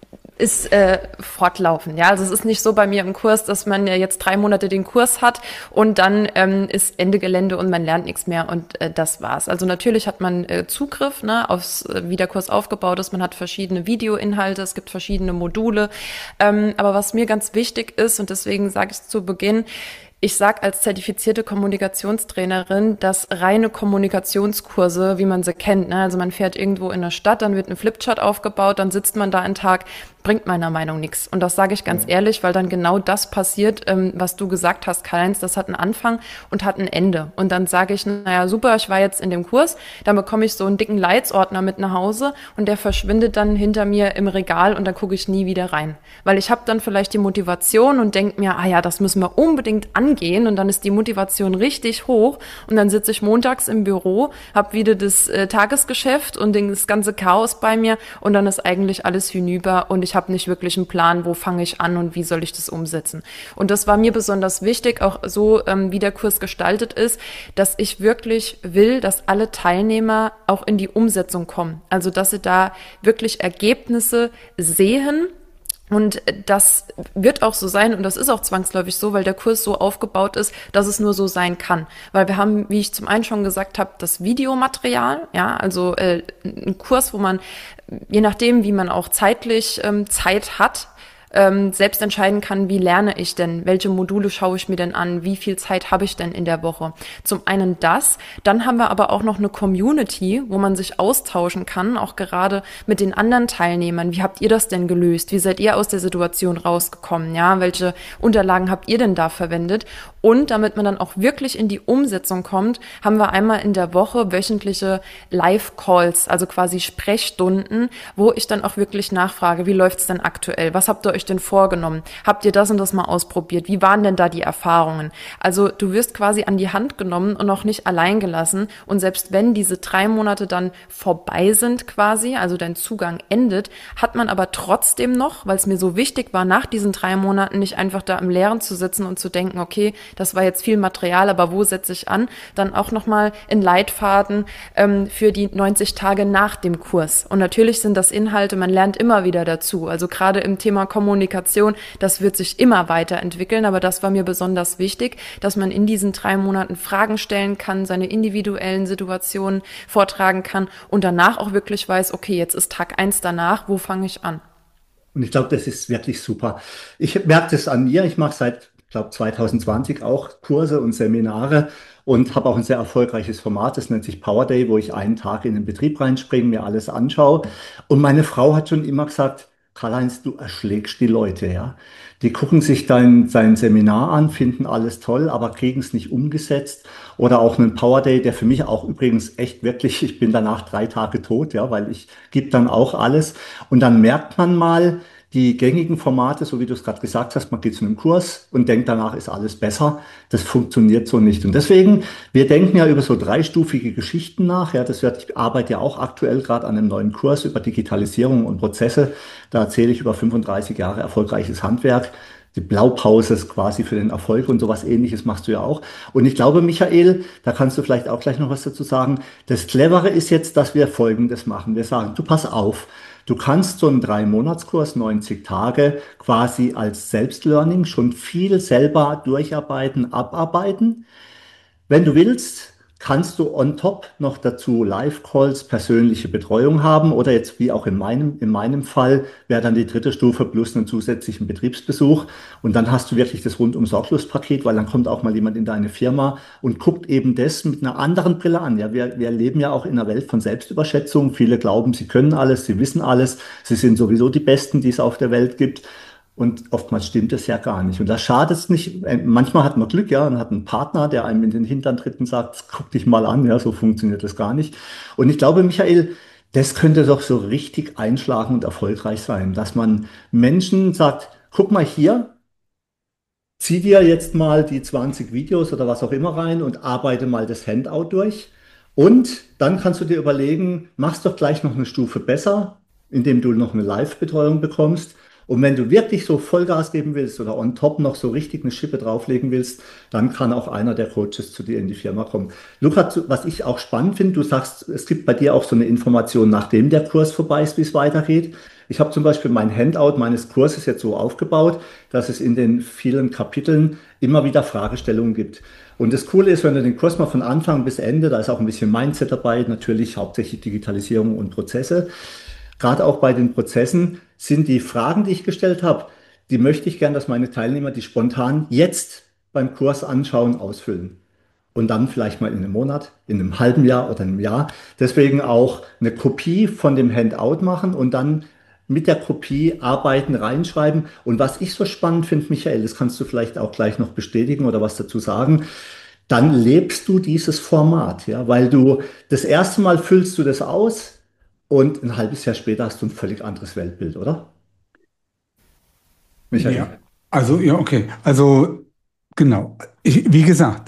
ist fortlaufend. Ja, also es ist nicht so bei mir im Kurs, dass man ja jetzt 3 Monate den Kurs hat und dann ist Ende Gelände und man lernt nichts mehr und das war's. Also natürlich hat man Zugriff, ne, aufs wie der Kurs aufgebaut ist. Man hat verschiedene Videoinhalte, es gibt verschiedene Module. Aber was mir ganz wichtig ist und deswegen sage ich zu Beginn, ich sage als zertifizierte Kommunikationstrainerin, dass reine Kommunikationskurse, wie man sie kennt, ne? Also man fährt irgendwo in der Stadt, dann wird ein Flipchart aufgebaut, dann sitzt man da einen Tag, bringt meiner Meinung nichts. Und das sage ich ganz ehrlich, weil dann genau das passiert, was du gesagt hast, Karl-Heinz, das hat einen Anfang und hat ein Ende. Und dann sage ich, naja, super, ich war jetzt in dem Kurs, dann bekomme ich so einen dicken Leitsordner mit nach Hause und der verschwindet dann hinter mir im Regal und dann gucke ich nie wieder rein. Weil ich habe dann vielleicht die Motivation und denke mir, ah ja, das müssen wir unbedingt angehen und dann ist die Motivation richtig hoch und dann sitze ich montags im Büro, habe wieder das Tagesgeschäft und das ganze Chaos bei mir und dann ist eigentlich alles hinüber und ich habe nicht wirklich einen Plan, wo fange ich an und wie soll ich das umsetzen. Und das war mir besonders wichtig, auch so, wie der Kurs gestaltet ist, dass ich wirklich will, dass alle Teilnehmer auch in die Umsetzung kommen. Also, dass sie da wirklich Ergebnisse sehen. Und das wird auch so sein und das ist auch zwangsläufig so, weil der Kurs so aufgebaut ist, dass es nur so sein kann. Weil wir haben, wie ich zum einen schon gesagt habe, das Videomaterial, ja, also ein Kurs, wo man, je nachdem, wie man auch zeitlich Zeit hat, selbst entscheiden kann, wie lerne ich denn, welche Module schaue ich mir denn an, wie viel Zeit habe ich denn in der Woche. Zum einen das, dann haben wir aber auch noch eine Community, wo man sich austauschen kann, auch gerade mit den anderen Teilnehmern. Wie habt ihr das denn gelöst? Wie seid ihr aus der Situation rausgekommen? Ja, welche Unterlagen habt ihr denn da verwendet? Und damit man dann auch wirklich in die Umsetzung kommt, haben wir einmal in der Woche wöchentliche Live-Calls, also quasi Sprechstunden, wo ich dann auch wirklich nachfrage, wie läuft's denn aktuell? Was habt ihr euch denn vorgenommen? Habt ihr das und das mal ausprobiert? Wie waren denn da die Erfahrungen? Also du wirst quasi an die Hand genommen und auch nicht allein gelassen. Und selbst wenn diese 3 Monate dann vorbei sind quasi, also dein Zugang endet, hat man aber trotzdem noch, weil es mir so wichtig war, nach diesen 3 Monaten nicht einfach da im Leeren zu sitzen und zu denken, okay, das war jetzt viel Material, aber wo setze ich an? Dann auch nochmal in Leitfaden für die 90 Tage nach dem Kurs. Und natürlich sind das Inhalte, man lernt immer wieder dazu. Also gerade im Thema Kommunikation, das wird sich immer weiterentwickeln, aber das war mir besonders wichtig, dass man in diesen 3 Monaten Fragen stellen kann, seine individuellen Situationen vortragen kann und danach auch wirklich weiß, okay, jetzt ist Tag 1 danach, wo fange ich an? Und ich glaube, das ist wirklich super. Ich merke das an mir. Ich mache seit, ich glaube, 2020 auch Kurse und Seminare und habe auch ein sehr erfolgreiches Format. Das nennt sich Power Day, wo ich einen Tag in den Betrieb reinspringe, mir alles anschaue. Und meine Frau hat schon immer gesagt, Karl-Heinz, du erschlägst die Leute, ja. Die gucken sich dein Seminar an, finden alles toll, aber kriegen es nicht umgesetzt. Oder auch einen Power Day, der für mich auch übrigens echt wirklich, ich bin danach 3 Tage tot, ja, weil ich gebe dann auch alles. Und dann merkt man mal, die gängigen Formate, so wie du es gerade gesagt hast, man geht zu einem Kurs und denkt, danach ist alles besser. Das funktioniert so nicht. Und deswegen, wir denken ja über so 3-stufige Geschichten nach. Ja, ich arbeite ja auch aktuell gerade an einem neuen Kurs über Digitalisierung und Prozesse. Da erzähle ich über 35 Jahre erfolgreiches Handwerk. Die Blaupause ist quasi für den Erfolg und sowas Ähnliches machst du ja auch. Und ich glaube, Michael, da kannst du vielleicht auch gleich noch was dazu sagen. Das Clevere ist jetzt, dass wir Folgendes machen. Wir sagen, du pass auf. Du kannst so einen 3-Monats-Kurs, 90 Tage, quasi als Selbstlearning schon viel selber durcharbeiten, abarbeiten. Wenn du willst, kannst du on top noch dazu Live-Calls, persönliche Betreuung haben oder jetzt wie auch in meinem Fall wäre dann die 3. Stufe plus einen zusätzlichen Betriebsbesuch und dann hast du wirklich das rundum Sorglos-Paket, weil dann kommt auch mal jemand in deine Firma und guckt eben das mit einer anderen Brille an. Ja, wir leben ja auch in einer Welt von Selbstüberschätzung. Viele glauben, sie können alles, sie wissen alles, sie sind sowieso die Besten, die es auf der Welt gibt. Und oftmals stimmt es ja gar nicht. Und da schadet es nicht. Manchmal hat man Glück, ja, und hat einen Partner, der einem in den Hintern tritt und sagt, guck dich mal an, ja, so funktioniert das gar nicht. Und ich glaube, Michael, das könnte doch so richtig einschlagen und erfolgreich sein, dass man Menschen sagt, guck mal hier, zieh dir jetzt mal die 20 Videos oder was auch immer rein und arbeite mal das Handout durch. Und dann kannst du dir überlegen, machst doch gleich noch eine Stufe besser, indem du noch eine Live-Betreuung bekommst. Und wenn du wirklich so Vollgas geben willst oder on top noch so richtig eine Schippe drauflegen willst, dann kann auch einer der Coaches zu dir in die Firma kommen. Luca, was ich auch spannend finde, du sagst, es gibt bei dir auch so eine Information, nachdem der Kurs vorbei ist, wie es weitergeht. Ich habe zum Beispiel mein Handout meines Kurses jetzt so aufgebaut, dass es in den vielen Kapiteln immer wieder Fragestellungen gibt. Und das Coole ist, wenn du den Kurs mal von Anfang bis Ende, da ist auch ein bisschen Mindset dabei, natürlich hauptsächlich Digitalisierung und Prozesse. Gerade auch bei den Prozessen sind die Fragen, die ich gestellt habe, die möchte ich gern, dass meine Teilnehmer die spontan jetzt beim Kurs anschauen, ausfüllen. Und dann vielleicht mal in einem Monat, in einem halben Jahr oder einem Jahr. Deswegen auch eine Kopie von dem Handout machen und dann mit der Kopie arbeiten, reinschreiben. Und was ich so spannend finde, Michael, das kannst du vielleicht auch gleich noch bestätigen oder was dazu sagen, dann lebst du dieses Format, ja, weil du das erste Mal füllst du das aus und ein halbes Jahr später hast du ein völlig anderes Weltbild, oder? Michael. Ja, also, ja, okay. Also, genau. Wie gesagt,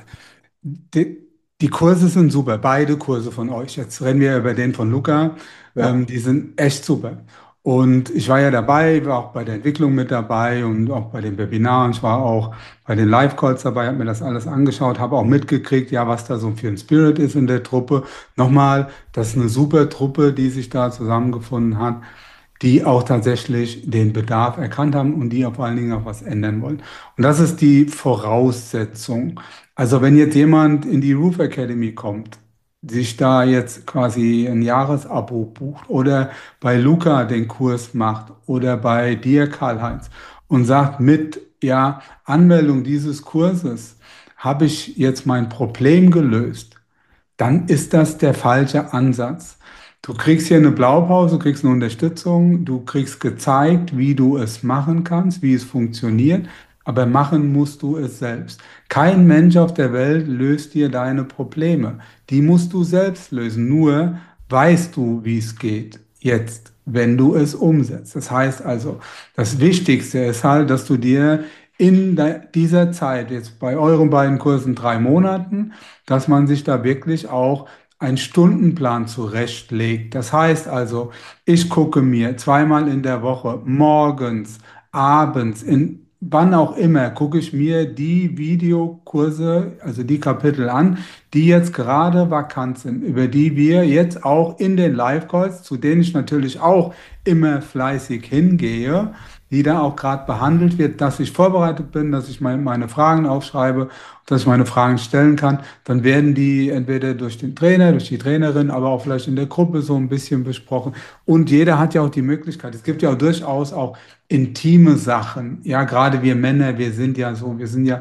die, die Kurse sind super, beide Kurse von euch. Jetzt reden wir über den von Luca. Ja. Die sind echt super. Und ich war ja dabei, war auch bei der Entwicklung mit dabei und auch bei den Webinaren. Ich war auch bei den Live-Calls dabei, habe mir das alles angeschaut, habe auch mitgekriegt, ja, was da so für ein Spirit ist in der Truppe. Nochmal, das ist eine super Truppe, die sich da zusammengefunden hat, die auch tatsächlich den Bedarf erkannt haben und die auch vor allen Dingen auch was ändern wollen. Und das ist die Voraussetzung. Also wenn jetzt jemand in die Roof Academy kommt, sich da jetzt quasi ein Jahresabo bucht oder bei Luca den Kurs macht oder bei dir, Karl-Heinz, und sagt, mit ja, Anmeldung dieses Kurses habe ich jetzt mein Problem gelöst, dann ist das der falsche Ansatz. Du kriegst hier eine Blaupause, du kriegst eine Unterstützung, du kriegst gezeigt, wie du es machen kannst, wie es funktioniert, aber machen musst du es selbst. Kein Mensch auf der Welt löst dir deine Probleme. Die musst du selbst lösen. Nur weißt du, wie es geht, jetzt, wenn du es umsetzt. Das heißt also, das Wichtigste ist halt, dass du dir in dieser Zeit, jetzt bei euren beiden Kursen 3 Monaten, dass man sich da wirklich auch einen Stundenplan zurechtlegt. Das heißt also, ich gucke mir zweimal in der Woche, morgens, abends, in wann auch immer, gucke ich mir die Videokurse, also die Kapitel an, die jetzt gerade vakant sind, über die wir jetzt auch in den Live-Calls, zu denen ich natürlich auch immer fleißig hingehe, die da auch gerade behandelt wird, dass ich vorbereitet bin, dass ich meine Fragen aufschreibe, dass ich meine Fragen stellen kann. Dann werden die entweder durch den Trainer, durch die Trainerin, aber auch vielleicht in der Gruppe so ein bisschen besprochen. Und jeder hat ja auch die Möglichkeit. Es gibt ja auch durchaus auch intime Sachen. Ja, gerade wir Männer, wir sind ja so, wir sind ja,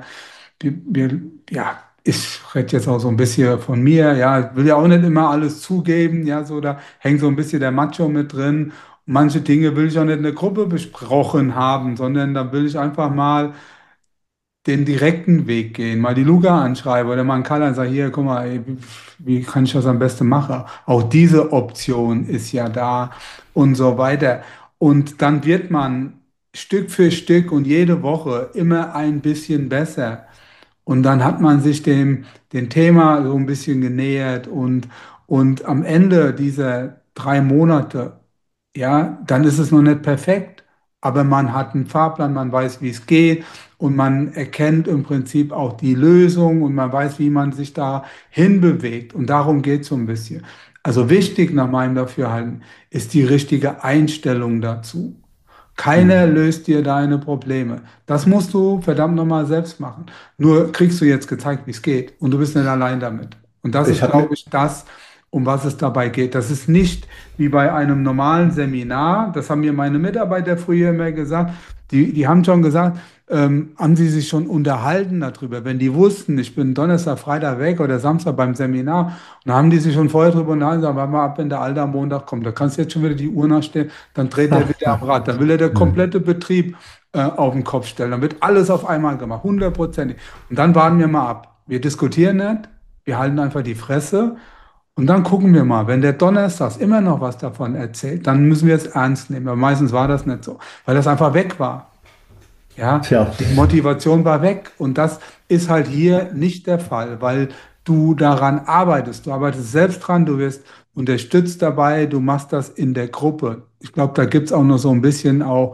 ja, ich rede jetzt auch so ein bisschen von mir, ja, ich will ja auch nicht immer alles zugeben, ja, so, da hängt so ein bisschen der Macho mit drin. Manche Dinge will ich auch nicht in der Gruppe besprochen haben, sondern da will ich einfach mal den direkten Weg gehen, mal die Luca anschreiben oder mal einen Karl und sagen, hier, guck mal, ey, wie kann ich das am besten machen? Auch diese Option ist ja da und so weiter. Und dann wird man Stück für Stück und jede Woche immer ein bisschen besser. Und dann hat man sich dem Thema so ein bisschen genähert und am Ende dieser 3 Monate, ja, dann ist es noch nicht perfekt, aber man hat einen Fahrplan, man weiß, wie es geht und man erkennt im Prinzip auch die Lösung und man weiß, wie man sich da hinbewegt. Und darum geht es so ein bisschen. Also wichtig nach meinem Dafürhalten ist die richtige Einstellung dazu. Keiner Mhm. löst dir deine Probleme. Das musst du verdammt nochmal selbst machen. Nur kriegst du jetzt gezeigt, wie es geht. Und du bist nicht allein damit. Und das Ich ist, habe glaube mir, ich, das, um was es dabei geht. Das ist nicht wie bei einem normalen Seminar. Das haben mir meine Mitarbeiter früher immer gesagt. Die haben schon gesagt, haben sie sich schon unterhalten darüber. Wenn die wussten, ich bin Donnerstag, Freitag weg oder Samstag beim Seminar, und dann haben die sich schon vorher drüber unterhalten, sagen, warte mal ab, wenn der Alte am Montag kommt, da kannst du jetzt schon wieder die Uhr nachstellen, dann dreht er wieder am Rad, dann will er der Mhm. komplette Betrieb auf den Kopf stellen, dann wird alles auf einmal gemacht, 100%. Und dann warten wir mal ab. Wir diskutieren nicht, wir halten einfach die Fresse und dann gucken wir mal, wenn der Donnerstag immer noch was davon erzählt, dann müssen wir es ernst nehmen. Aber meistens war das nicht so, weil das einfach weg war. Ja, Tja, die Motivation war weg und das ist halt hier nicht der Fall, weil du daran arbeitest. Du arbeitest selbst dran, du wirst unterstützt dabei, du machst das in der Gruppe. Ich glaube, da gibt es auch noch so ein bisschen auch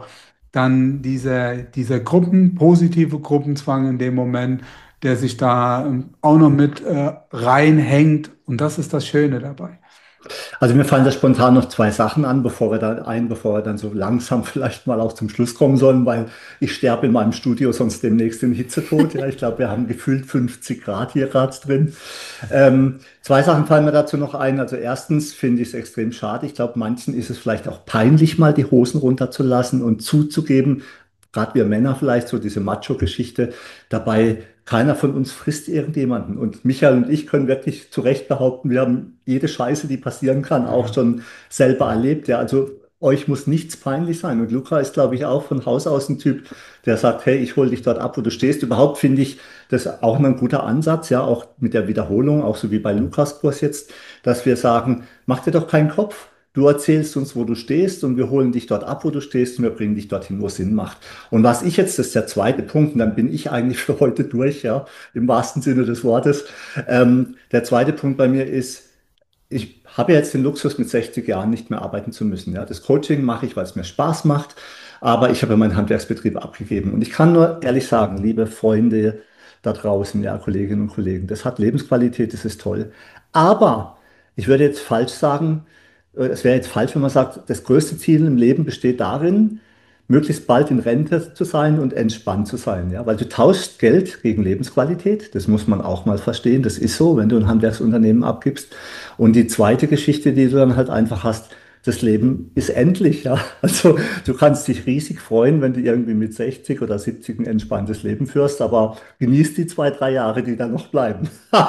dann dieser positive Gruppenzwang in dem Moment, der sich da auch noch mit reinhängt. Und das ist das Schöne dabei. Also mir fallen da spontan noch zwei Sachen an, bevor wir dann so langsam vielleicht mal auch zum Schluss kommen sollen, weil ich sterbe in meinem Studio sonst demnächst im Hitzetod. Ja, ich glaube, wir haben gefühlt 50 Grad hier gerade drin. Zwei Sachen fallen mir dazu noch ein. Also erstens finde ich es extrem schade. Ich glaube, manchen ist es vielleicht auch peinlich, mal die Hosen runterzulassen und zuzugeben, gerade wir Männer vielleicht, so diese Macho-Geschichte. Dabei, keiner von uns frisst irgendjemanden. Und Michael und ich können wirklich zu Recht behaupten, wir haben jede Scheiße, die passieren kann, auch schon selber erlebt. Ja, also euch muss nichts peinlich sein. Und Luca ist, glaube ich, auch von Haus aus ein Typ, der sagt, hey, ich hole dich dort ab, wo du stehst. Überhaupt finde ich das auch ein guter Ansatz, ja, auch mit der Wiederholung, auch so wie bei Lukas Kurs jetzt, dass wir sagen, mach dir doch keinen Kopf. Du erzählst uns, wo du stehst und wir holen dich dort ab, wo du stehst und wir bringen dich dorthin, wo es Sinn macht. Und was ich jetzt, das ist der zweite Punkt, und dann bin ich eigentlich für heute durch, ja, im wahrsten Sinne des Wortes. Der zweite Punkt bei mir ist, ich habe ja jetzt den Luxus, mit 60 Jahren nicht mehr arbeiten zu müssen. Ja, das Coaching mache ich, weil es mir Spaß macht, aber ich habe ja meinen Handwerksbetrieb abgegeben. Und ich kann nur ehrlich sagen, liebe Freunde da draußen, ja, Kolleginnen und Kollegen, das hat Lebensqualität, das ist toll. Aber ich würde jetzt falsch sagen, es wäre jetzt falsch, wenn man sagt, das größte Ziel im Leben besteht darin, möglichst bald in Rente zu sein und entspannt zu sein. Ja? Weil du tauschst Geld gegen Lebensqualität. Das muss man auch mal verstehen. Das ist so, wenn du ein Handwerksunternehmen abgibst. Und die zweite Geschichte, die du dann halt einfach hast, das Leben ist endlich, ja. Also du kannst dich riesig freuen, wenn du irgendwie mit 60 oder 70 ein entspanntes Leben führst, aber genieß die 2, 3 Jahre, die dann noch bleiben.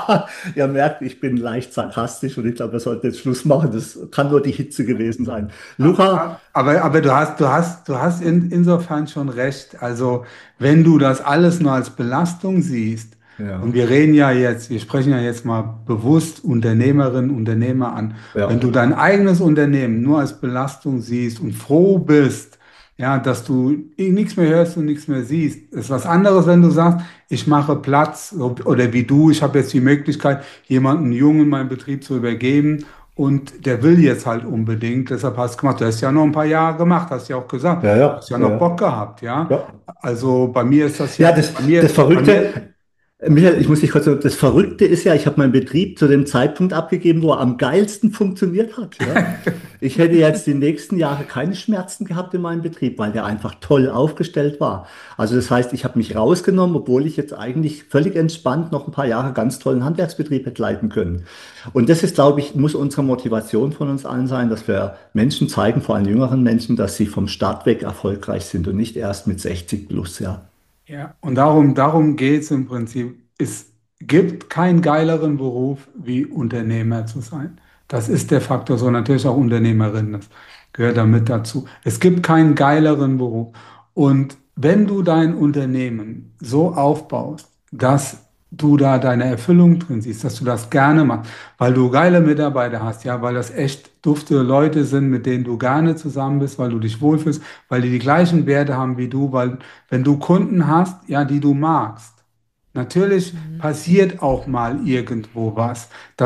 Ihr merkt, ich bin leicht sarkastisch und ich glaube, wir sollten jetzt Schluss machen. Das kann nur die Hitze gewesen sein. Luca? Aber du hast insofern schon recht. Also, wenn du das alles nur als Belastung siehst, und Ja, wir sprechen ja jetzt mal bewusst Unternehmerinnen, Unternehmer an. Wenn ja, du dein eigenes Unternehmen nur als Belastung siehst und froh bist, ja, dass du nichts mehr hörst und nichts mehr siehst, ist was anderes, wenn du sagst, ich mache Platz oder wie du, ich habe jetzt die Möglichkeit, jemanden jung in meinen Betrieb zu übergeben und der will jetzt halt unbedingt, deshalb hast du gemacht, du hast ja noch ein paar Jahre gemacht, hast ja auch gesagt, ja, du ja, hast ja noch ja. Bock gehabt, ja. Ja, Also bei mir ist das ja ja, das, das bei mir, Verrückte. Michael, ich muss dich kurz sagen, das Verrückte ist ja, ich habe meinen Betrieb zu dem Zeitpunkt abgegeben, wo er am geilsten funktioniert hat. Ja? Ich hätte jetzt die nächsten Jahre keine Schmerzen gehabt in meinem Betrieb, weil der einfach toll aufgestellt war. Also das heißt, ich habe mich rausgenommen, obwohl ich jetzt eigentlich völlig entspannt noch ein paar Jahre ganz tollen Handwerksbetrieb hätte leiten können. Und das ist, glaube ich, muss unsere Motivation von uns allen sein, dass wir Menschen zeigen, vor allem jüngeren Menschen, dass sie vom Start weg erfolgreich sind und nicht erst mit 60 plus, ja. ja, und darum geht es im Prinzip. Es gibt keinen geileren Beruf, wie Unternehmer zu sein. Das ist der Faktor, so natürlich auch Unternehmerin, das gehört damit dazu. Es gibt keinen geileren Beruf. Und wenn du dein Unternehmen so aufbaust, dass du da deine Erfüllung drin siehst, dass du das gerne machst, weil du geile Mitarbeiter hast, ja, weil das echt dufte Leute sind, mit denen du gerne zusammen bist, weil du dich wohlfühlst, weil die gleichen Werte haben wie du, weil wenn du Kunden hast, ja, die du magst, natürlich Mhm. passiert auch mal irgendwo was.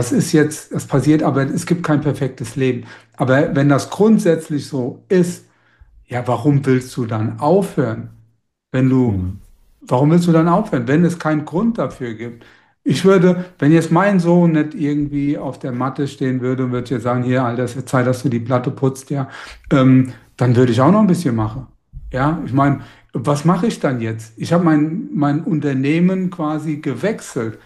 Das passiert, aber es gibt kein perfektes Leben. Aber wenn das grundsätzlich so ist, ja, warum willst du dann aufhören? Wenn du, Hm. warum willst du dann aufhören, wenn es keinen Grund dafür gibt? Ich würde, wenn jetzt mein Sohn nicht irgendwie auf der Matte stehen würde und würde jetzt sagen, hier, Alter, es wird Zeit, dass du die Platte putzt, ja, dann würde ich auch noch ein bisschen machen. Ja, ich meine, was mache ich dann jetzt? Ich habe mein Unternehmen quasi gewechselt.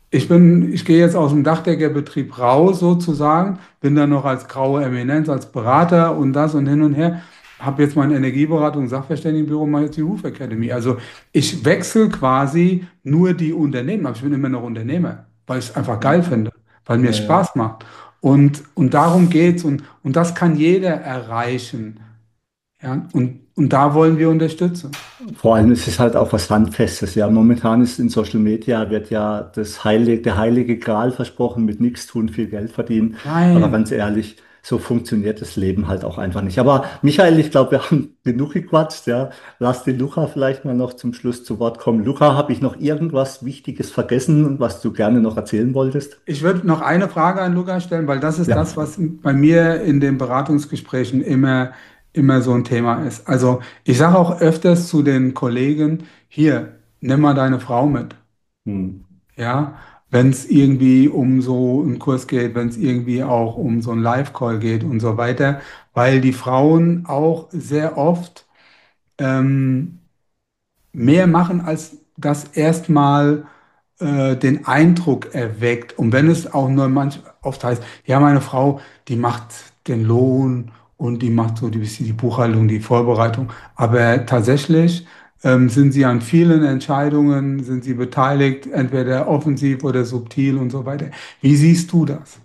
Ich gehe jetzt aus dem Dachdeckerbetrieb raus sozusagen, bin dann noch als graue Eminenz, als Berater und das und hin und her, habe jetzt meine Energieberatung, Sachverständigenbüro, mache jetzt die Roof Academy. Also ich wechsle quasi nur die Unternehmen, aber ich bin immer noch Unternehmer, weil ich es einfach geil finde, weil mir Ja, es ja. Spaß macht. Und darum geht's und das kann jeder erreichen. Ja, und da wollen wir unterstützen. Vor allem ist es halt auch was Handfestes. Ja, momentan ist in Social Media wird ja der heilige Gral versprochen, mit nichts tun, viel Geld verdienen. Aber Nein. ganz ehrlich, so funktioniert das Leben halt auch einfach nicht. Aber Michael, ich glaube, wir haben genug gequatscht. Ja, lass den Luca vielleicht mal noch zum Schluss zu Wort kommen. Luca, habe ich noch irgendwas Wichtiges vergessen und was du gerne noch erzählen wolltest? Ich würde noch eine Frage an Lukas stellen, weil das ist Ja, das, was bei mir in den Beratungsgesprächen immer so ein Thema ist. Also ich sage auch öfters zu den Kollegen, hier, nimm mal deine Frau mit. Hm. Ja, wenn es irgendwie um so einen Kurs geht, wenn es irgendwie auch um so einen Live-Call geht und so weiter, weil die Frauen auch sehr oft ähm, mehr machen, als das erstmal den Eindruck erweckt. Und wenn es auch nur manch oft heißt, ja, meine Frau, die macht den Lohn und die macht so die Buchhaltung, die Vorbereitung. Aber tatsächlich sind sie an vielen Entscheidungen, sind sie beteiligt, entweder offensiv oder subtil und so weiter. Wie siehst du das?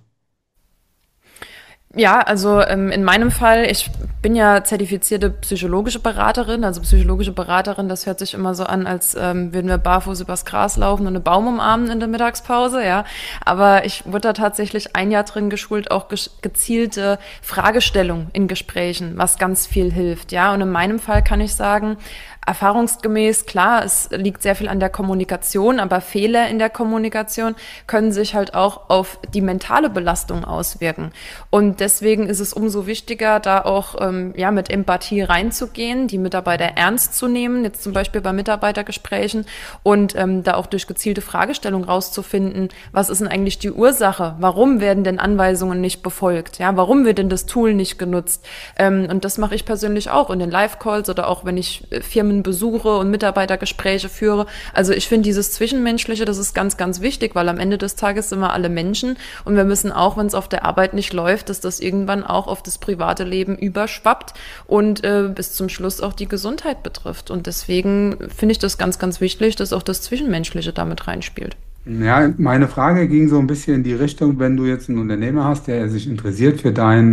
Ja, also in meinem Fall, ich bin ja zertifizierte psychologische Beraterin. Also psychologische Beraterin, das hört sich immer so an, als würden wir barfuß übers Gras laufen und einen Baum umarmen in der Mittagspause, ja. Aber ich wurde da tatsächlich ein Jahr drin geschult, auch gezielte Fragestellung in Gesprächen, was ganz viel hilft, ja. Und in meinem Fall kann ich sagen, erfahrungsgemäß, klar, es liegt sehr viel an der Kommunikation, aber Fehler in der Kommunikation können sich halt auch auf die mentale Belastung auswirken. Und deswegen ist es umso wichtiger, da auch ja mit Empathie reinzugehen, die Mitarbeiter ernst zu nehmen, jetzt zum Beispiel bei Mitarbeitergesprächen und da auch durch gezielte Fragestellung rauszufinden, was ist denn eigentlich die Ursache? Warum werden denn Anweisungen nicht befolgt? Ja, warum wird denn das Tool nicht genutzt? Und das mache ich persönlich auch in den Live-Calls oder auch wenn ich Firmen besuche und Mitarbeitergespräche führe. Also ich finde dieses Zwischenmenschliche, das ist ganz, ganz wichtig, weil am Ende des Tages sind wir alle Menschen und wir müssen auch, wenn es auf der Arbeit nicht läuft, dass das irgendwann auch auf das private Leben überschwappt und bis zum Schluss auch die Gesundheit betrifft. Und deswegen finde ich das ganz, ganz wichtig, dass auch das Zwischenmenschliche damit reinspielt. Ja, meine Frage ging so ein bisschen in die Richtung, wenn du jetzt einen Unternehmer hast, der sich interessiert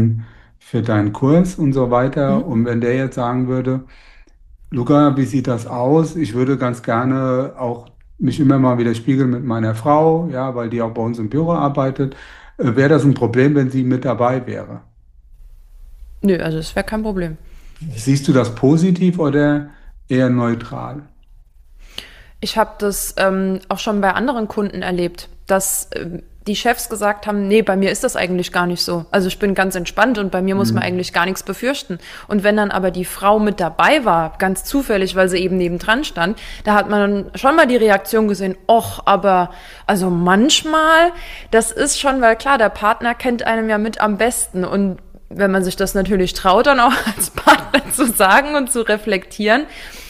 für deinen Kurs und so weiter, Mhm. und wenn der jetzt sagen würde, Luca, wie sieht das aus? Ich würde ganz gerne auch mich immer mal wieder spiegeln mit meiner Frau, ja, weil die auch bei uns im Büro arbeitet. Wäre das ein Problem, wenn sie mit dabei wäre? Nö, also das wäre kein Problem. Siehst du das positiv oder eher neutral? Ich habe das auch schon bei anderen Kunden erlebt, dass die Chefs gesagt haben, nee, bei mir ist das eigentlich gar nicht so. Also ich bin ganz entspannt und bei mir muss man Mhm. eigentlich gar nichts befürchten. Und wenn dann aber die Frau mit dabei war, ganz zufällig, weil sie eben nebendran stand, da hat man dann schon mal die Reaktion gesehen, och, aber also manchmal, das ist schon, weil klar, der Partner kennt einem ja mit am besten und wenn man sich das natürlich traut, dann auch als Partner zu sagen und zu reflektieren,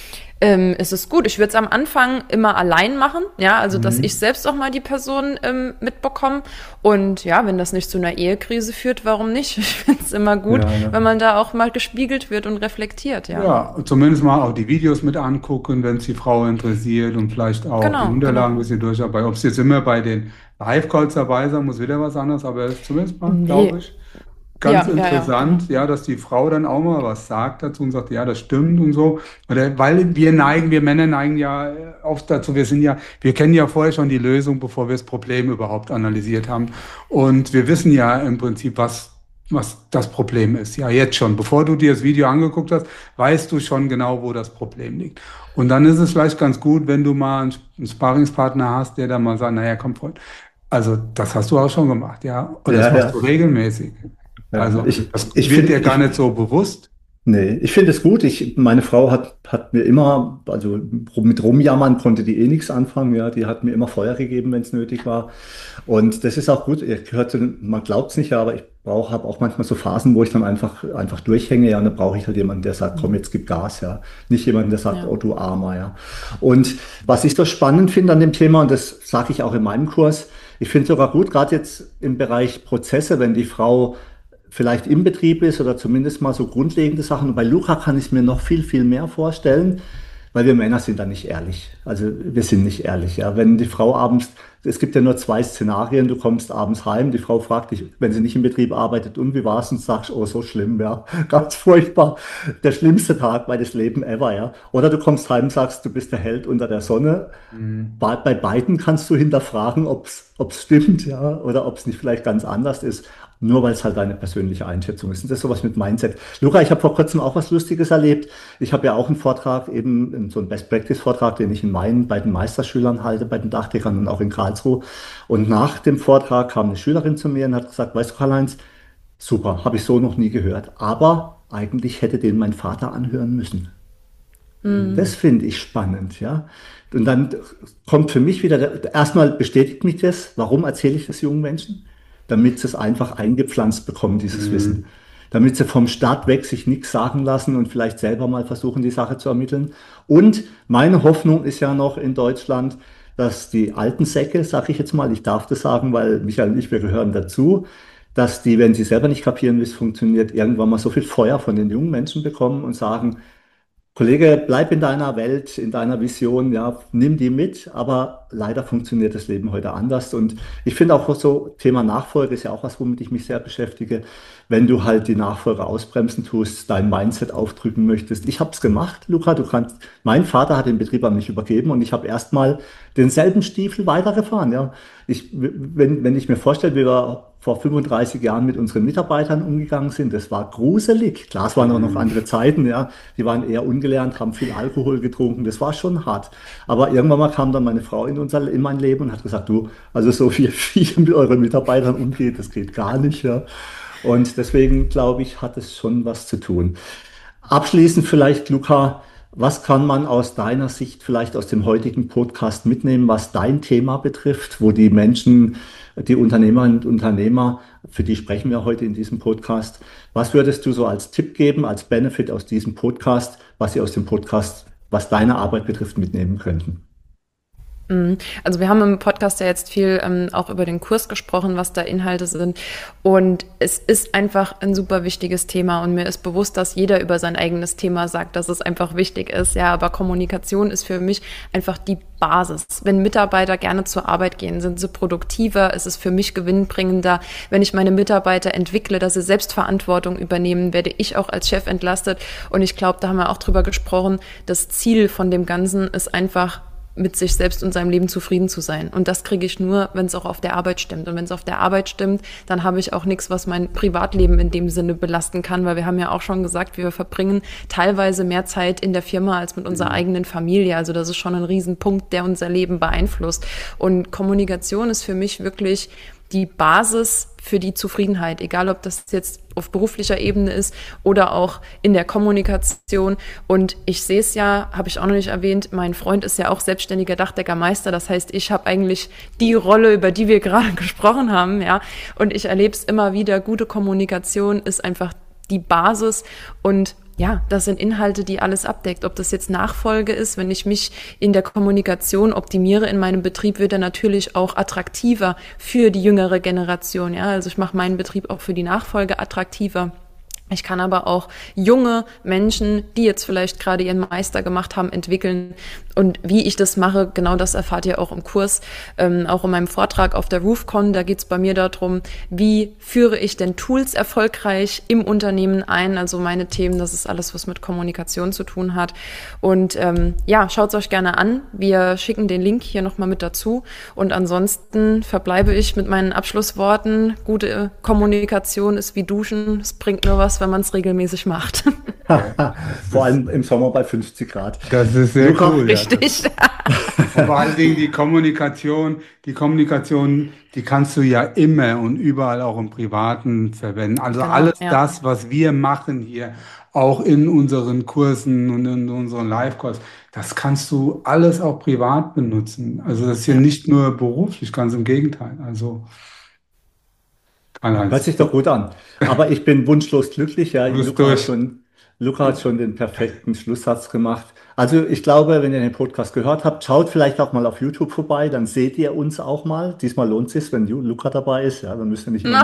ist es gut. Ich würde es am Anfang immer allein machen, ja, also dass ich Mhm. selbst auch mal die Person mitbekomme. Und ja, wenn das nicht zu einer Ehekrise führt, warum nicht? Ich finde es immer gut, Ja, ja. wenn man da auch mal gespiegelt wird und reflektiert, ja. Ja, zumindest mal auch die Videos mit angucken, wenn es die Frau interessiert, und vielleicht auch die Genau, genau. Unterlagen ein bisschen durcharbeiten. Ob es jetzt immer bei den Live-Calls dabei sein muss, wieder was anderes, aber es ist zumindest mal, Nee, glaube ich, ganz ja, genau. interessant, ja, dass die Frau dann auch mal was sagt dazu und sagt, ja, das stimmt und so. Oder weil wir Männer neigen ja oft dazu, wir kennen ja vorher schon die Lösung, bevor wir das Problem überhaupt analysiert haben. Und wir wissen ja im Prinzip, was das Problem ist. Ja, jetzt schon. Bevor du dir das Video angeguckt hast, weißt du schon genau, wo das Problem liegt. Und dann ist es vielleicht ganz gut, wenn du mal einen Sparringspartner hast, der dann mal sagt, naja, komm, Freund, also das hast du auch schon gemacht, ja, oder das Ja, machst du ja, regelmäßig. ja. Also das Ich wird finde, dir gar nicht so bewusst. nee, ich finde es gut. Meine Frau hat mir immer, also mit Rumjammern konnte die eh nichts anfangen. Ja, die hat mir immer Feuer gegeben, wenn es nötig war. Und das ist auch gut. Ihr gehört man glaubt es nicht, ja, aber habe auch manchmal so Phasen, wo ich dann einfach durchhänge. Ja, und dann brauche ich halt jemanden, der sagt, komm, Mhm. jetzt gib Gas. Ja, nicht jemanden, der sagt, Ja. oh du Armer. Ja. Und was ich so spannend finde an dem Thema, und das sage ich auch in meinem Kurs, ich finde es sogar gut, gerade jetzt im Bereich Prozesse, wenn die Frau vielleicht im Betrieb ist oder zumindest mal so grundlegende Sachen. Und bei Luca kann ich mir noch viel, viel mehr vorstellen, weil wir Männer sind da nicht ehrlich. Also wir sind nicht ehrlich. Ja. Wenn die Frau abends, es gibt ja nur zwei Szenarien, du kommst abends heim, die Frau fragt dich, wenn sie nicht im Betrieb arbeitet, und wie war's? Und sagst, oh, so schlimm, ja, ganz furchtbar, der schlimmste Tag meines Lebens ever, ja. Oder du kommst heim, sagst, du bist der Held unter der Sonne. Mhm. Bei beiden kannst du hinterfragen, ob's stimmt, ja, oder ob es nicht vielleicht ganz anders ist, nur weil es halt deine persönliche Einschätzung ist. Und das ist sowas mit Mindset. Luca, ich habe vor kurzem auch was Lustiges erlebt. Ich habe ja auch einen Vortrag, eben so einen Best-Practice-Vortrag, den ich bei den Meisterschülern halte, bei den Dachdeckern und auch in Karlsruhe. Und nach dem Vortrag kam eine Schülerin zu mir und hat gesagt, weißt du, Karl-Heinz, super, habe ich so noch nie gehört. Aber eigentlich hätte den mein Vater anhören müssen. Das finde ich spannend, ja. Und dann kommt für mich wieder, erstmal bestätigt mich das, warum erzähle ich das jungen Menschen? Damit sie es einfach eingepflanzt bekommen, dieses Wissen. Damit sie vom Start weg sich nichts sagen lassen und vielleicht selber mal versuchen, die Sache zu ermitteln. Und meine Hoffnung ist ja noch in Deutschland, dass die alten Säcke, sage ich jetzt mal, ich darf das sagen, weil Michael und ich, wir gehören dazu, dass die, wenn sie selber nicht kapieren, wie es funktioniert, irgendwann mal so viel Feuer von den jungen Menschen bekommen und sagen, Kollege, bleib in deiner Welt, in deiner Vision, ja, nimm die mit, aber leider funktioniert das Leben heute anders. Und ich finde auch so, Thema Nachfolge ist ja auch was, womit ich mich sehr beschäftige. Wenn du halt die Nachfolge ausbremsen tust, dein Mindset aufdrücken möchtest. Ich habe es gemacht, Luca, mein Vater hat den Betrieb an mich übergeben und ich habe erstmal denselben Stiefel weitergefahren, ja. Wenn ich mir vorstelle, wie wir vor 35 Jahren mit unseren Mitarbeitern umgegangen sind, das war gruselig. Klar, es waren auch noch andere Zeiten, ja. Die waren eher ungelernt, haben viel Alkohol getrunken. Das war schon hart. Aber irgendwann mal kam dann meine Frau in mein Leben und hat gesagt, du, also so viel mit euren Mitarbeitern umgeht, das geht gar nicht, ja. Und deswegen glaube ich, hat es schon was zu tun. Abschließend vielleicht, Luca, was kann man aus deiner Sicht vielleicht aus dem heutigen Podcast mitnehmen, was dein Thema betrifft, wo die Menschen, die Unternehmerinnen und Unternehmer, für die sprechen wir heute in diesem Podcast, was würdest du so als Tipp geben, als Benefit aus diesem Podcast, was sie aus dem Podcast, was deine Arbeit betrifft, mitnehmen könnten? Also wir haben im Podcast ja jetzt viel auch über den Kurs gesprochen, was da Inhalte sind. Und es ist einfach ein super wichtiges Thema. Und mir ist bewusst, dass jeder über sein eigenes Thema sagt, dass es einfach wichtig ist. Ja, aber Kommunikation ist für mich einfach die Basis. Wenn Mitarbeiter gerne zur Arbeit gehen, sind sie produktiver, ist es für mich gewinnbringender. Wenn ich meine Mitarbeiter entwickle, dass sie Selbstverantwortung übernehmen, werde ich auch als Chef entlastet. Und ich glaube, da haben wir auch drüber gesprochen, das Ziel von dem Ganzen ist einfach, mit sich selbst und seinem Leben zufrieden zu sein. Und das kriege ich nur, wenn es auch auf der Arbeit stimmt. Und wenn es auf der Arbeit stimmt, dann habe ich auch nichts, was mein Privatleben in dem Sinne belasten kann, weil wir haben ja auch schon gesagt, wir verbringen teilweise mehr Zeit in der Firma als mit unserer eigenen Familie. Also das ist schon ein Riesenpunkt, der unser Leben beeinflusst. Und Kommunikation ist für mich wirklich die Basis für die Zufriedenheit, egal ob das jetzt auf beruflicher Ebene ist oder auch in der Kommunikation. Und ich sehe es ja, habe ich auch noch nicht erwähnt, mein Freund ist ja auch selbstständiger Dachdeckermeister. Das heißt, ich habe eigentlich die Rolle, über die wir gerade gesprochen haben, ja. Und ich erlebe es immer wieder, gute Kommunikation ist einfach die Basis und ja, das sind Inhalte, die alles abdeckt. Ob das jetzt Nachfolge ist, wenn ich mich in der Kommunikation optimiere in meinem Betrieb, wird er natürlich auch attraktiver für die jüngere Generation. Ja, also ich mache meinen Betrieb auch für die Nachfolge attraktiver. Ich kann aber auch junge Menschen, die jetzt vielleicht gerade ihren Meister gemacht haben, entwickeln. Und wie ich das mache, genau das erfahrt ihr auch im Kurs, auch in meinem Vortrag auf der RoofCon. Da geht es bei mir darum, wie führe ich denn Tools erfolgreich im Unternehmen ein. Also meine Themen, das ist alles, was mit Kommunikation zu tun hat. Und ja, schaut es euch gerne an. Wir schicken den Link hier nochmal mit dazu. Und ansonsten verbleibe ich mit meinen Abschlussworten. Gute Kommunikation ist wie Duschen. Es bringt nur was, wenn man es regelmäßig macht. Vor allem im Sommer bei 50 Grad. Das ist sehr Luca, cool. Richtig. Ja. Vor allen Dingen die Kommunikation, die kannst du ja immer und überall auch im Privaten verwenden. Also Genau, alles ja. das, was wir machen hier, auch in unseren Kursen und in unseren Live-Calls, das kannst du alles auch privat benutzen. Also das ist ja nicht nur beruflich, ganz im Gegenteil. Also hört Karl-Heinz, sich doch gut an. Aber ich bin wunschlos glücklich. Ja, du bist durch. Luca hat schon den perfekten Schlusssatz gemacht. Also ich glaube, wenn ihr den Podcast gehört habt, schaut vielleicht auch mal auf YouTube vorbei, dann seht ihr uns auch mal. Diesmal lohnt es sich, wenn Luca dabei ist. Ja, dann